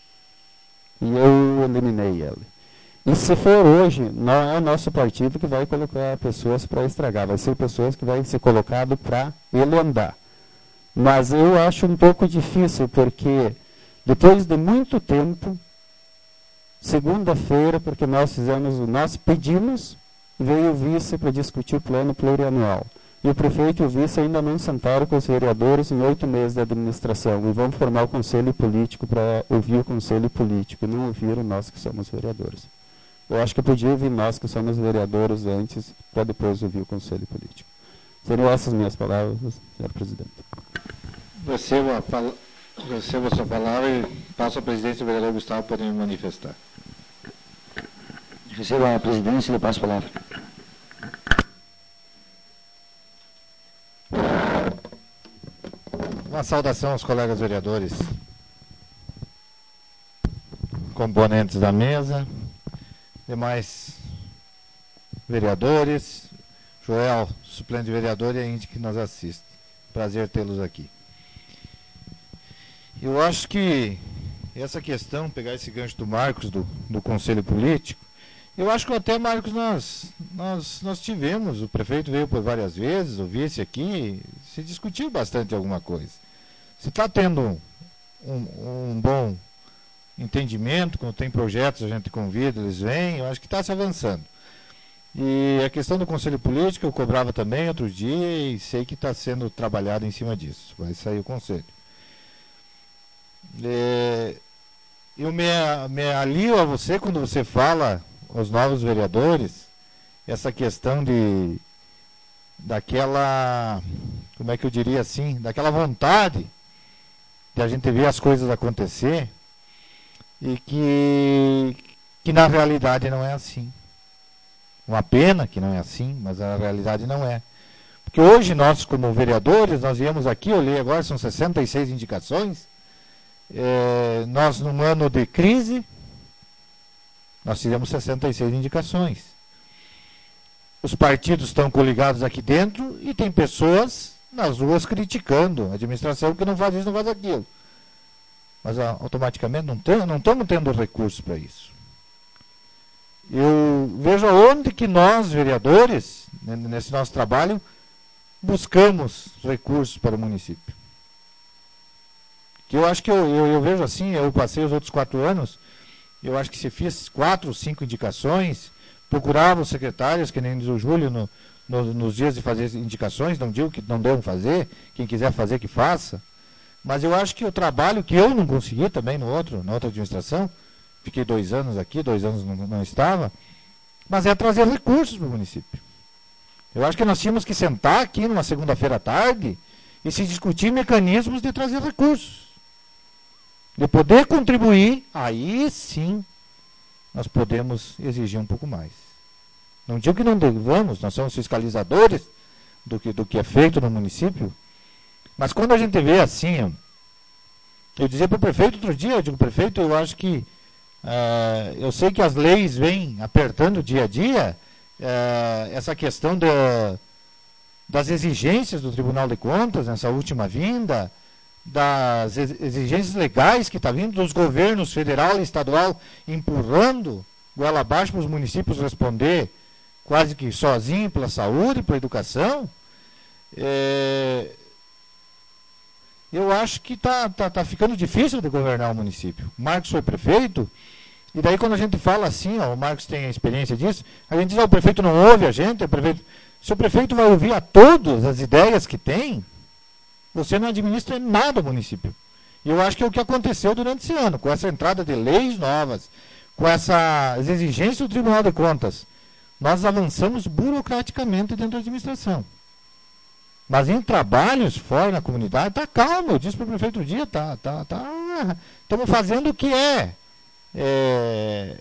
E eu eliminei ele. E se for hoje, não é o nosso partido que vai colocar pessoas para estragar, vai ser pessoas que vai ser colocado para ele andar. Mas eu acho um pouco difícil, porque depois de muito tempo, segunda-feira, porque nós fizemos, nós pedimos, veio o vice para discutir o plano plurianual. E o prefeito e o vice ainda não sentaram com os vereadores em oito meses de administração, e vão formar o conselho político para ouvir o conselho político, e não ouviram nós que somos vereadores. Eu acho que podia ouvir nós que somos vereadores antes, para depois ouvir o conselho político. Seriam essas minhas palavras, senhor presidente. Recebo a, pal recebo a sua palavra e passo a presidência do vereador Gustavo para me manifestar. Recebo a presidência e lhe passo a palavra. Uma saudação aos colegas vereadores, componentes da mesa, demais vereadores, Joel, suplente de vereador, e a Índia que nos assiste. Prazer tê-los aqui. Eu acho que essa questão, pegar esse gancho do Marcos, do, do Conselho Político, eu acho que até, Marcos, nós, nós, nós tivemos, o prefeito veio por várias vezes, o vice aqui, se discutiu bastante alguma coisa. Se está tendo um, um bom entendimento, quando tem projetos a gente convida, eles vêm, eu acho que está se avançando. E a questão do Conselho Político eu cobrava também outro dia e sei que está sendo trabalhado em cima disso, vai sair o Conselho. É, eu me, me alio a você quando você fala aos novos vereadores essa questão de daquela, como é que eu diria assim, daquela vontade de a gente ver as coisas acontecer e que, que na realidade não é assim. Uma pena que não é assim, mas a realidade não é. Porque hoje nós, como vereadores, nós viemos aqui, eu olhei agora, são sessenta e seis indicações, é, nós num ano de crise, nós tivemos sessenta e seis indicações. Os partidos estão coligados aqui dentro e tem pessoas nas ruas criticando a administração que não faz isso, não faz aquilo. Mas a, automaticamente não, tem, não estamos tendo recursos para isso. Eu vejo onde que nós, vereadores, nesse nosso trabalho, buscamos recursos para o município. Que eu acho que eu, eu, eu vejo assim, eu passei os outros quatro anos, eu acho que se fiz quatro ou cinco indicações, procurava os secretários, que nem diz o Júlio, no, no, nos dias de fazer indicações, não digo que não devam fazer, quem quiser fazer que faça, mas eu acho que o trabalho que eu não consegui também no outro, na outra administração, fiquei dois anos aqui, dois anos não, não estava, mas é trazer recursos para o município. Eu acho que nós tínhamos que sentar aqui numa segunda-feira à tarde e se discutir mecanismos de trazer recursos. De poder contribuir, aí sim nós podemos exigir um pouco mais. Não digo que não devamos, nós somos fiscalizadores do que, do que é feito no município, mas quando a gente vê assim, eu dizia para o prefeito outro dia, eu digo, prefeito, eu acho que, uh, eu sei que as leis vêm apertando dia a dia, uh, essa questão de, das exigências do Tribunal de Contas, nessa última vinda, das exigências legais que está vindo dos governos federal e estadual empurrando goela abaixo para os municípios responder quase que sozinho pela saúde, pela educação, é, eu acho que está tá, tá ficando difícil de governar o município. O Marcos foi prefeito, e daí quando a gente fala assim, ó, o Marcos tem a experiência disso, a gente diz, ó, o prefeito não ouve a gente, o prefeito, se o prefeito vai ouvir a todos as ideias que tem, você não administra nada o município. E eu acho que é o que aconteceu durante esse ano, com essa entrada de leis novas, com essas exigências do Tribunal de Contas. Nós avançamos burocraticamente dentro da administração. Mas em trabalhos fora na comunidade, está calmo. Eu disse para o prefeito um dia, tá, tá, tá, estamos fazendo o que é, é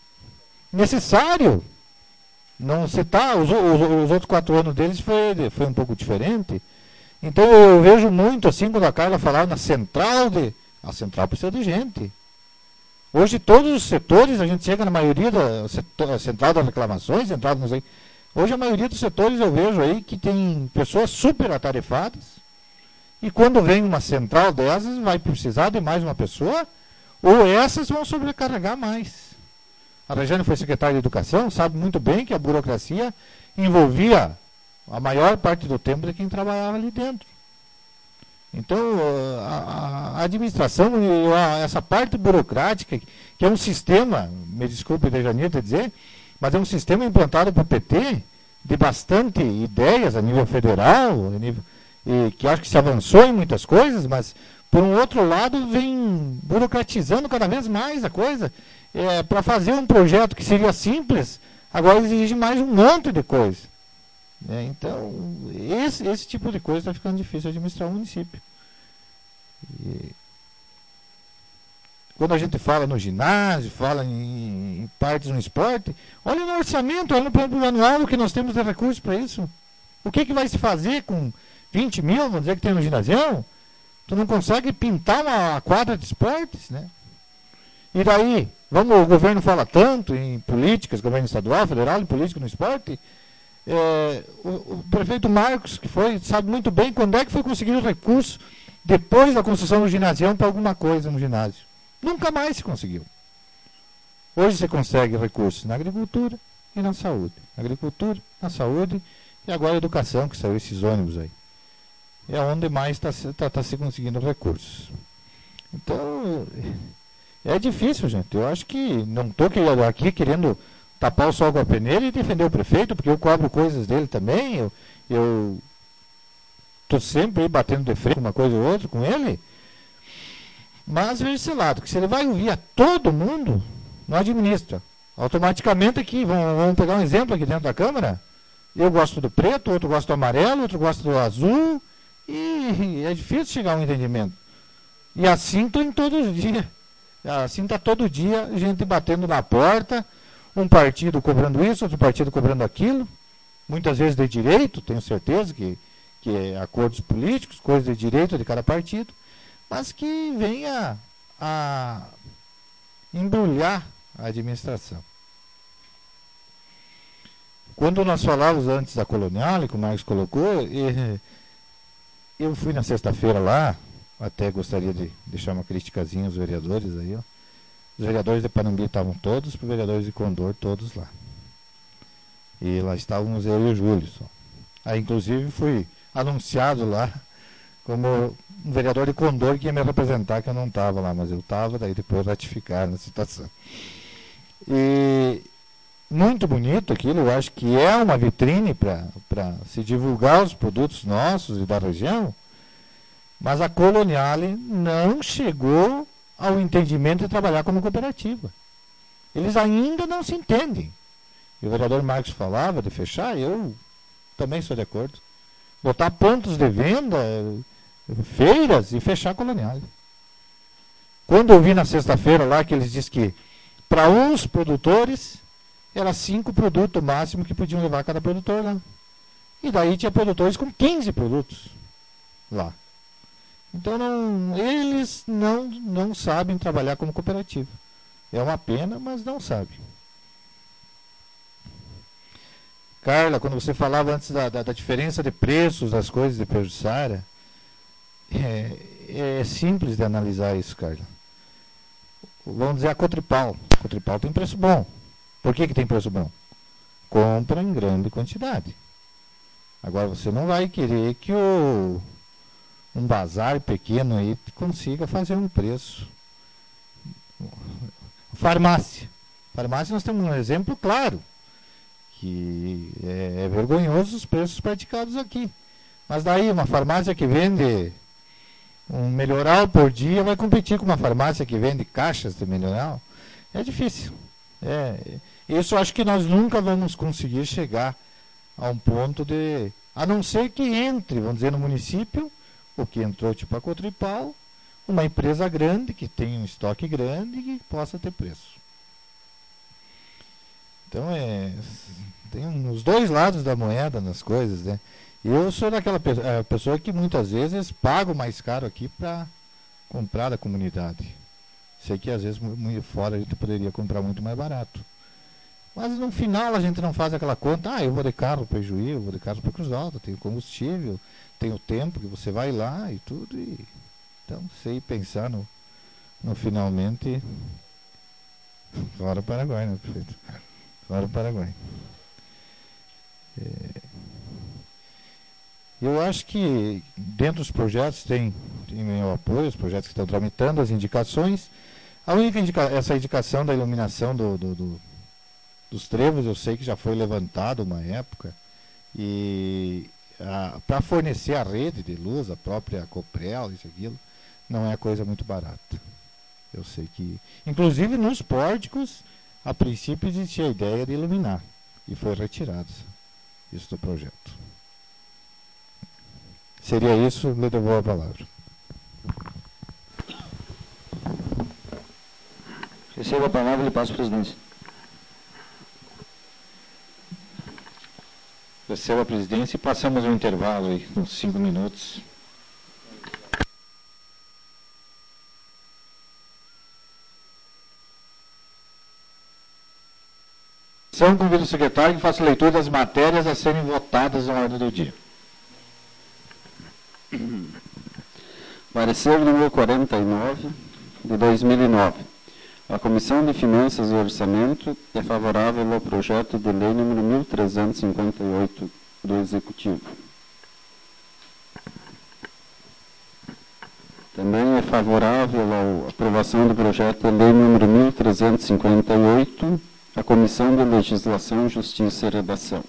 necessário. Não se tá, os, os, os outros quatro anos deles foi, foi um pouco diferente. Então eu vejo muito assim, quando a Carla falava na central, de, a central precisa de gente. Hoje todos os setores, a gente chega na maioria da setor, central das reclamações, central não sei. Hoje a maioria dos setores eu vejo aí que tem pessoas super atarefadas, e quando vem uma central dessas, vai precisar de mais uma pessoa, ou essas vão sobrecarregar mais. A Regiane foi secretária de Educação, sabe muito bem que a burocracia envolvia a maior parte do tempo de quem trabalhava ali dentro. Então, a, a administração, essa parte burocrática, que é um sistema, me desculpe, Dejanita, dizer, mas é um sistema implantado pelo P T, de bastante ideias a nível federal, a nível, e que acho que se avançou em muitas coisas, mas, por um outro lado, vem burocratizando cada vez mais a coisa. É, para fazer um projeto que seria simples, agora exige mais um monte de coisa. É, então, esse, esse tipo de coisa está ficando difícil administrar o município. E quando a gente fala no ginásio, fala em, em partes no esporte, olha no orçamento, olha no plano anual que nós temos de recursos para isso. O que, que vai se fazer com vinte mil, vamos dizer que tem no ginásio? Tu não consegue pintar uma quadra de esportes, né? E daí, vamos, o governo fala tanto em políticas, governo estadual, federal, em política no esporte. É, o, o prefeito Marcos, que foi, sabe muito bem quando é que foi conseguido o recurso depois da construção do ginásio para alguma coisa no ginásio. Nunca mais se conseguiu. Hoje você consegue recursos na agricultura e na saúde. Na agricultura, na saúde e agora a educação, que saiu esses ônibus aí. É onde mais está tá, tá se conseguindo recursos. Então, é difícil, gente. Eu acho que não estou aqui querendo tapar o sol com a peneira e defender o prefeito, porque eu cobro coisas dele também, eu, eu tô sempre aí batendo de frente uma coisa ou outra com ele, mas veja esse lado, que se ele vai ouvir a todo mundo, não administra. Automaticamente aqui, vamos, vamos pegar um exemplo aqui dentro da Câmara, eu gosto do preto, outro gosta do amarelo, outro gosta do azul, e é difícil chegar a um entendimento. E assim estou em todos os dias. Assim está todo dia gente batendo na porta, um partido cobrando isso, outro partido cobrando aquilo, muitas vezes de direito, tenho certeza que, que é acordos políticos, coisas de direito de cada partido, mas que venha a embrulhar a administração. Quando nós falávamos antes da colonial, que o Marcos colocou, eu fui na sexta-feira lá, até gostaria de deixar uma criticazinha aos vereadores aí, ó. Os vereadores de Panambi estavam todos, os vereadores de Condor todos lá. E lá estávamos eu e o Júlio só. Aí inclusive fui anunciado lá como um vereador de Condor que ia me representar, que eu não estava lá, mas eu estava, daí depois ratificaram a situação. E muito bonito aquilo, eu acho que é uma vitrine para se divulgar os produtos nossos e da região, mas a Coloniale não chegou ao entendimento de trabalhar como cooperativa. Eles ainda não se entendem. E o vereador Marcos falava de fechar, eu também sou de acordo. Botar pontos de venda, feiras e fechar a Coloniale. Quando eu vi na sexta-feira lá que eles dizem que para uns produtores era cinco produtos máximo que podiam levar cada produtor lá. E daí tinha produtores com quinze produtos lá. Então não, eles não, não sabem trabalhar como cooperativa. É uma pena, mas não sabem. Carla, quando você falava antes da, da, da diferença de preços das coisas de Pejuçara, é, é simples de analisar isso, Carla. Vamos dizer a Cotripal. A Cotripal tem preço bom. Por que que tem preço bom? Compra em grande quantidade. Agora você não vai querer que o, um bazar pequeno aí consiga fazer um preço. Farmácia. Farmácia nós temos um exemplo claro. Que é, é vergonhoso os preços praticados aqui. Mas daí uma farmácia que vende um melhoral por dia vai competir com uma farmácia que vende caixas de melhoral? É difícil. É, isso eu acho que nós nunca vamos conseguir chegar a um ponto de... A não ser que entre, vamos dizer, no município, o que entrou tipo a Cotripal, uma empresa grande, que tem um estoque grande e que possa ter preço. Então, é, tem os dois lados da moeda nas coisas, né? Eu sou daquela pe a pessoa que muitas vezes pago mais caro aqui para comprar da comunidade. Sei que às vezes muito fora a gente poderia comprar muito mais barato. Mas no final a gente não faz aquela conta, ah, eu vou de carro para Ijuí, eu vou de carro para Cruz Alta, tem combustível, tem o tempo que você vai lá e tudo. E... Então, sei pensar no, no finalmente... Fora o Paraguai, né, prefeito? Fora o Paraguai. É... Eu acho que dentro dos projetos tem, tem meu apoio, os projetos que estão tramitando, as indicações. A única indica essa indicação da iluminação do, do, do, dos trevos, eu sei que já foi levantado uma época. E para fornecer a rede de luz, a própria Coprel, isso e aquilo, não é coisa muito barata. Eu sei que, inclusive nos pórticos, a princípio existia a ideia de iluminar. E foi retirado isso do projeto. Seria isso, lhe devolvo a palavra. Receba a palavra e lhe passo a presidência. Receba a presidência e passamos um intervalo aí, uns cinco minutos. Então, convido o secretário que faça leitura das matérias a serem votadas na ordem do dia. Parecer número quarenta e nove, de dois mil e nove. A Comissão de Finanças e Orçamento é favorável ao projeto de lei número mil trezentos e cinquenta e oito do Executivo. Também é favorável à aprovação do projeto de lei número mil trezentos e cinquenta e oito, a Comissão de Legislação, Justiça e Redação.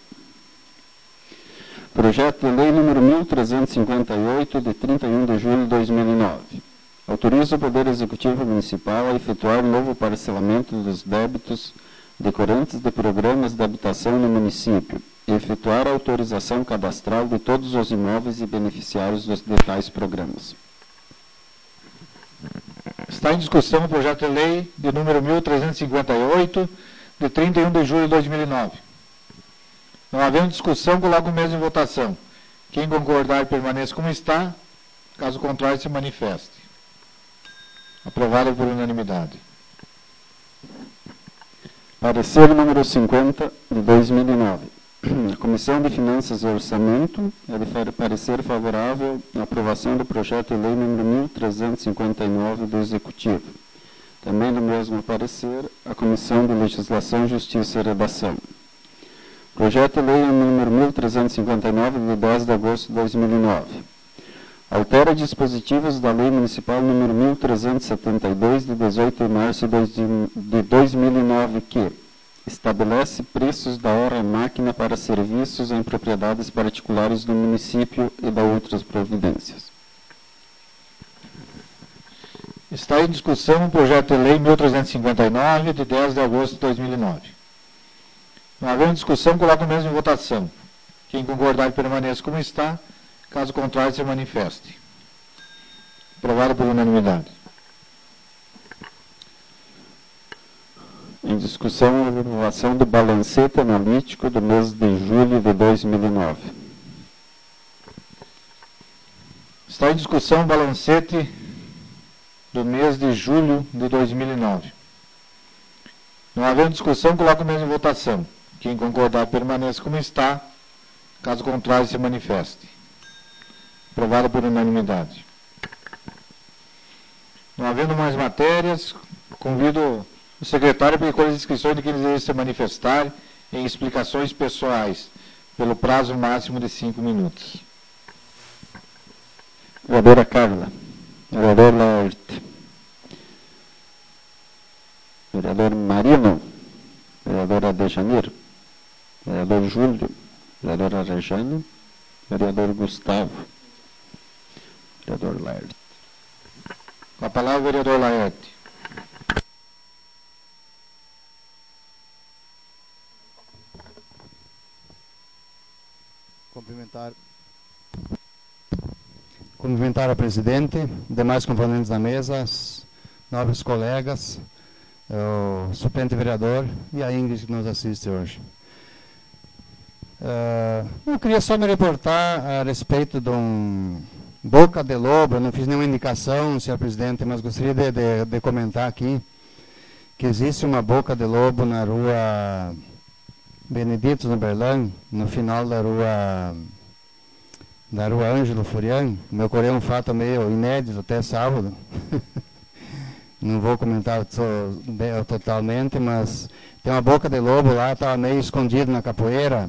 Projeto de lei número mil trezentos e cinquenta e oito, de trinta e um de julho de dois mil e nove. Autoriza o Poder Executivo Municipal a efetuar novo parcelamento dos débitos decorrentes de programas de habitação no município e efetuar a autorização cadastral de todos os imóveis e beneficiários dos de tais programas. Está em discussão o projeto de lei de número mil trezentos e cinquenta e oito, de trinta e um de julho de dois mil e nove. Não havendo discussão, coloco o mesmo em votação. Quem concordar, permaneça como está. Caso contrário, se manifeste. Aprovado por unanimidade. Parecer número cinquenta, de dois mil e nove. A Comissão de Finanças e Orçamento é de parecer favorável à aprovação do projeto de lei número mil trezentos e cinquenta e nove do Executivo. Também do mesmo parecer, a Comissão de Legislação, Justiça e Redação. Projeto de lei número mil trezentos e cinquenta e nove, de dez de agosto de dois mil e nove. Altera dispositivos da Lei Municipal número mil trezentos e setenta e dois, de dezoito de março de dois mil e nove, que estabelece preços da hora-máquina para serviços em propriedades particulares do município e da outras providências. Está em discussão o projeto de lei mil trezentos e cinquenta e nove, de dez de agosto de dois mil e nove. Não havendo discussão, coloco o mesmo em votação. Quem concordar, permaneça como está. Caso contrário, se manifeste. Aprovado por unanimidade. Em discussão, a aprovação do balancete analítico do mês de julho de dois mil e nove. Está em discussão o balancete do mês de julho de dois mil e nove. Não havendo discussão, coloco o mesmo em votação. Quem concordar permaneça como está, caso contrário se manifeste. Aprovado por unanimidade. Não havendo mais matérias, convido o secretário para recolher as inscrições de quem deseja se manifestar em explicações pessoais, pelo prazo máximo de cinco minutos. Vereadora Carla. Vereador Laerte. Vereador Marino. Vereadora De Janeiro. Vereador Júlio. Vereadora Rejane. Vereador Gustavo. Vereador Laerte. Com a palavra, o vereador Laerte. Cumprimentar, cumprimentar a presidente, demais componentes da mesa, nobres colegas, o suplente vereador e a Ingrid que nos assiste hoje. Uh, eu queria só me reportar a respeito de um boca de lobo. Eu não fiz nenhuma indicação, senhor presidente, mas gostaria de, de, de comentar aqui que existe uma boca de lobo na rua Benedito Numberlan, no final da rua da rua Ângelo Furian. Me ocorreu um fato meio inédito até sábado. Não vou comentar totalmente, mas tem uma boca de lobo lá, estava meio escondido na capoeira.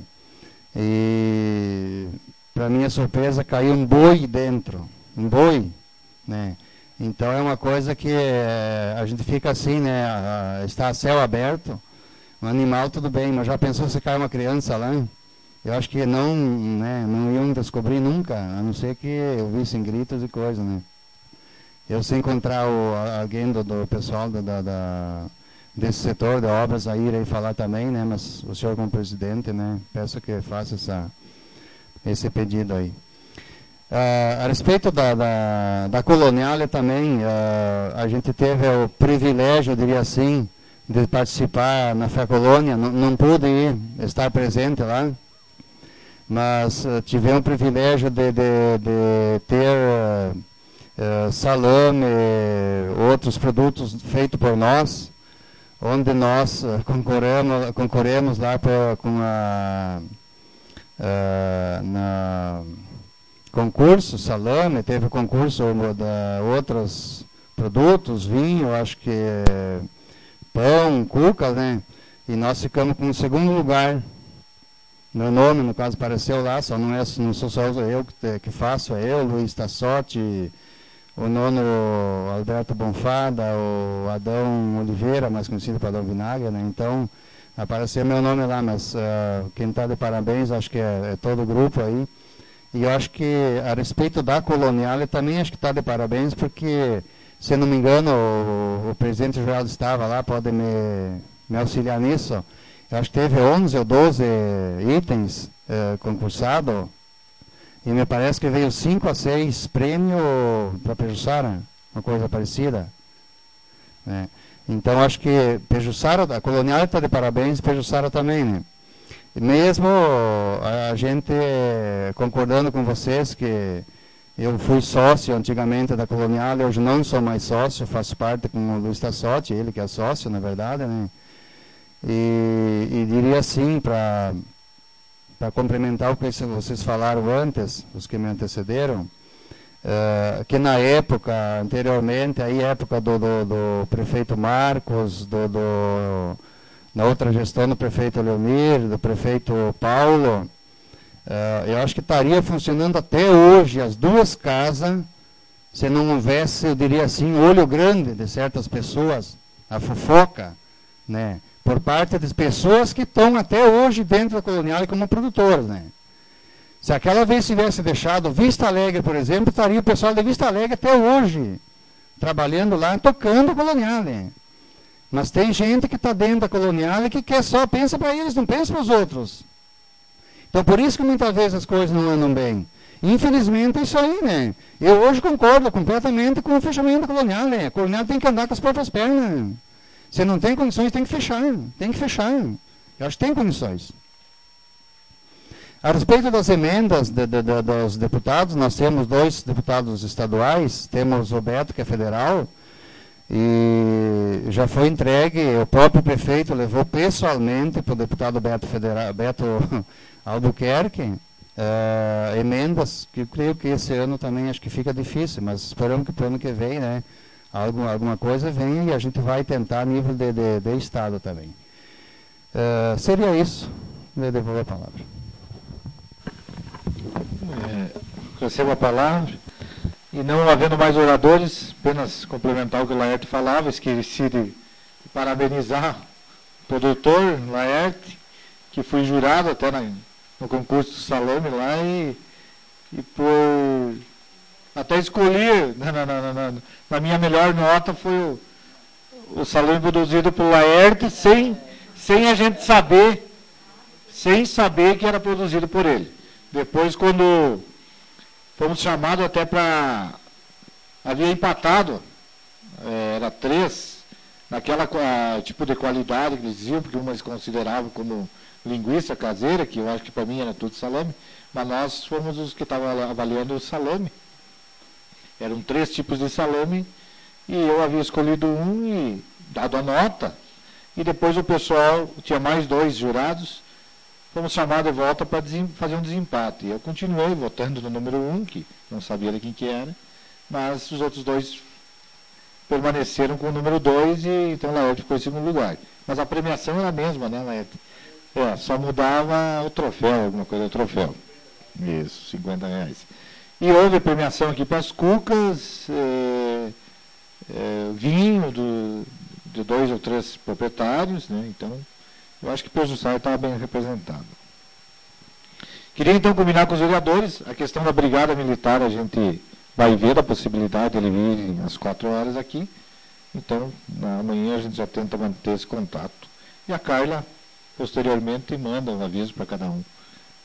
E, para minha surpresa, caiu um boi dentro. Um boi, né? Então é uma coisa que é, a gente fica assim, né? A, está a céu aberto. Um animal, tudo bem, mas já pensou se cai uma criança lá? Eu acho que não, né, não iam descobrir nunca, a não ser que eu visse gritos e coisas, né? Eu, se encontrar o, alguém do, do pessoal da, da, da, desse setor de obras a ir aí falar também, né? Mas o senhor como presidente, né? Peço que faça essa, esse pedido aí. Uh, a respeito da, da, da coloniália também, uh, a gente teve o privilégio, eu diria assim, de participar na Fé Colônia. Não, não pude ir, estar presente lá, mas uh, tivemos o privilégio de, de, de ter uh, uh, salame, outros produtos feitos por nós, onde nós uh, concorremos, concorremos lá pra, com a uh, na concurso salame, teve concurso de outros produtos, vinho, acho que pão, cuca, né? E nós ficamos com o segundo lugar. Meu nome, no caso, apareceu lá, só não, é, não sou só eu que, que faço, é eu, Luiz Tassotti, o nono Alberto Bonfada, o Adão Oliveira, mais conhecido por Adão Vinagre, né? Então, apareceu meu nome lá, mas uh, quem está de parabéns, acho que é, é todo o grupo aí. E eu acho que, a respeito da colonial, também acho que está de parabéns, porque, se não me engano, o, o presidente Geraldo estava lá, pode me, me auxiliar nisso. Eu acho que teve onze ou doze itens eh, concursados, e me parece que veio cinco a seis prêmios para Pejuçara, uma coisa parecida. Né? Então, acho que Pejuçara, a colonial está de parabéns, Pejuçara também, né? Mesmo a gente concordando com vocês que eu fui sócio antigamente da colonial, hoje não sou mais sócio, faço parte com o Luiz Tassotti, ele que é sócio, na verdade, né? E, e diria assim, para complementar o que vocês falaram antes, os que me antecederam, uh, que na época, anteriormente, aí época do, do, do prefeito Marcos, do, do, na outra gestão do prefeito Leomir, do prefeito Paulo, uh, eu acho que estaria funcionando até hoje as duas casas, se não houvesse, eu diria assim, olho grande de certas pessoas, a fofoca, né? Por parte das pessoas que estão até hoje dentro da colonial como produtoras, né? Se aquela vez tivesse deixado Vista Alegre, por exemplo, estaria o pessoal de Vista Alegre até hoje, trabalhando lá, tocando a colonial, né? Mas tem gente que está dentro da colonial e que quer só, pensa para eles, não pensa para os outros. Então, por isso que muitas vezes as coisas não andam bem. Infelizmente, é isso aí, né? Eu hoje concordo completamente com o fechamento da colonial, né? A colonial tem que andar com as próprias pernas, né? Se não tem condições, tem que fechar. Tem que fechar. Eu acho que tem condições. A respeito das emendas de, de, de, dos deputados, nós temos dois deputados estaduais, temos o Beto, que é federal, e já foi entregue, o próprio prefeito levou pessoalmente para o deputado Beto, Federal, Beto Albuquerque, uh, emendas, que eu creio que esse ano também acho que fica difícil, mas esperamos que para o ano que vem, né, alguma, alguma coisa venha e a gente vai tentar a nível de, de, de Estado também. Uh, seria isso. Eu devolvo a palavra. É, recebo a palavra. E não havendo mais oradores, apenas complementar o que o Laerte falava, esqueci de parabenizar o produtor Laerte, que fui jurado até na, no concurso do Salame lá, e, e por até escolhi, na, na, na, na, na minha melhor nota foi o, o salame produzido por Laerte, sem, sem a gente saber, sem saber que era produzido por ele. Depois, quando fomos chamados até para... Havia empatado, é, era três, naquela a, tipo de qualidade que eles diziam, porque uma eles consideravam como linguiça caseira, que eu acho que para mim era tudo salame, mas nós fomos os que estavam avaliando o salame. Eram três tipos de salame, e eu havia escolhido um e dado a nota, e depois o pessoal, tinha mais dois jurados, fomos chamados de volta para fazer um desempate. Eu continuei votando no número um, que não sabia de quem que era, mas os outros dois permaneceram com o número dois, e então o Laerte ficou em segundo lugar. Mas a premiação era a mesma, né, Laerte? É, só mudava o troféu, alguma coisa do troféu. Isso, cinquenta reais. E houve premiação aqui para as cucas, é, é, vinho do, de dois ou três proprietários, né? Então, eu acho que o Pedro Jussara estava bem representado. Queria então combinar com os vereadores a questão da brigada militar. A gente vai ver a possibilidade de ele vir às quatro horas aqui. Então, na manhã a gente já tenta manter esse contato. E a Carla, posteriormente, manda um aviso para cada um.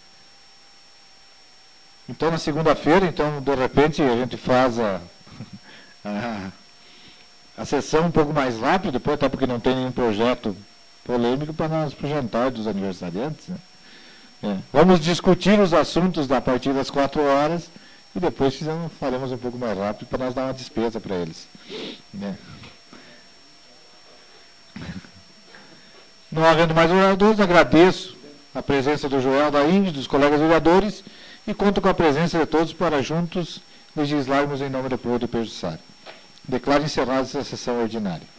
Então, na segunda-feira, então, de repente, a gente faz a, a, a sessão um pouco mais rápido, depois, até porque não tem nenhum projeto polêmico para nós para o jantar dos aniversariantes, né? É. Vamos discutir os assuntos da partir das quatro horas e depois fizemos, faremos um pouco mais rápido para nós dar uma despesa para eles. Né? Não havendo mais oradores, agradeço a presença do Joel, da Índia, dos colegas vereadores, e conto com a presença de todos para juntos legislarmos em nome do povo do Pedro Jussara. Declaro encerrada essa sessão ordinária.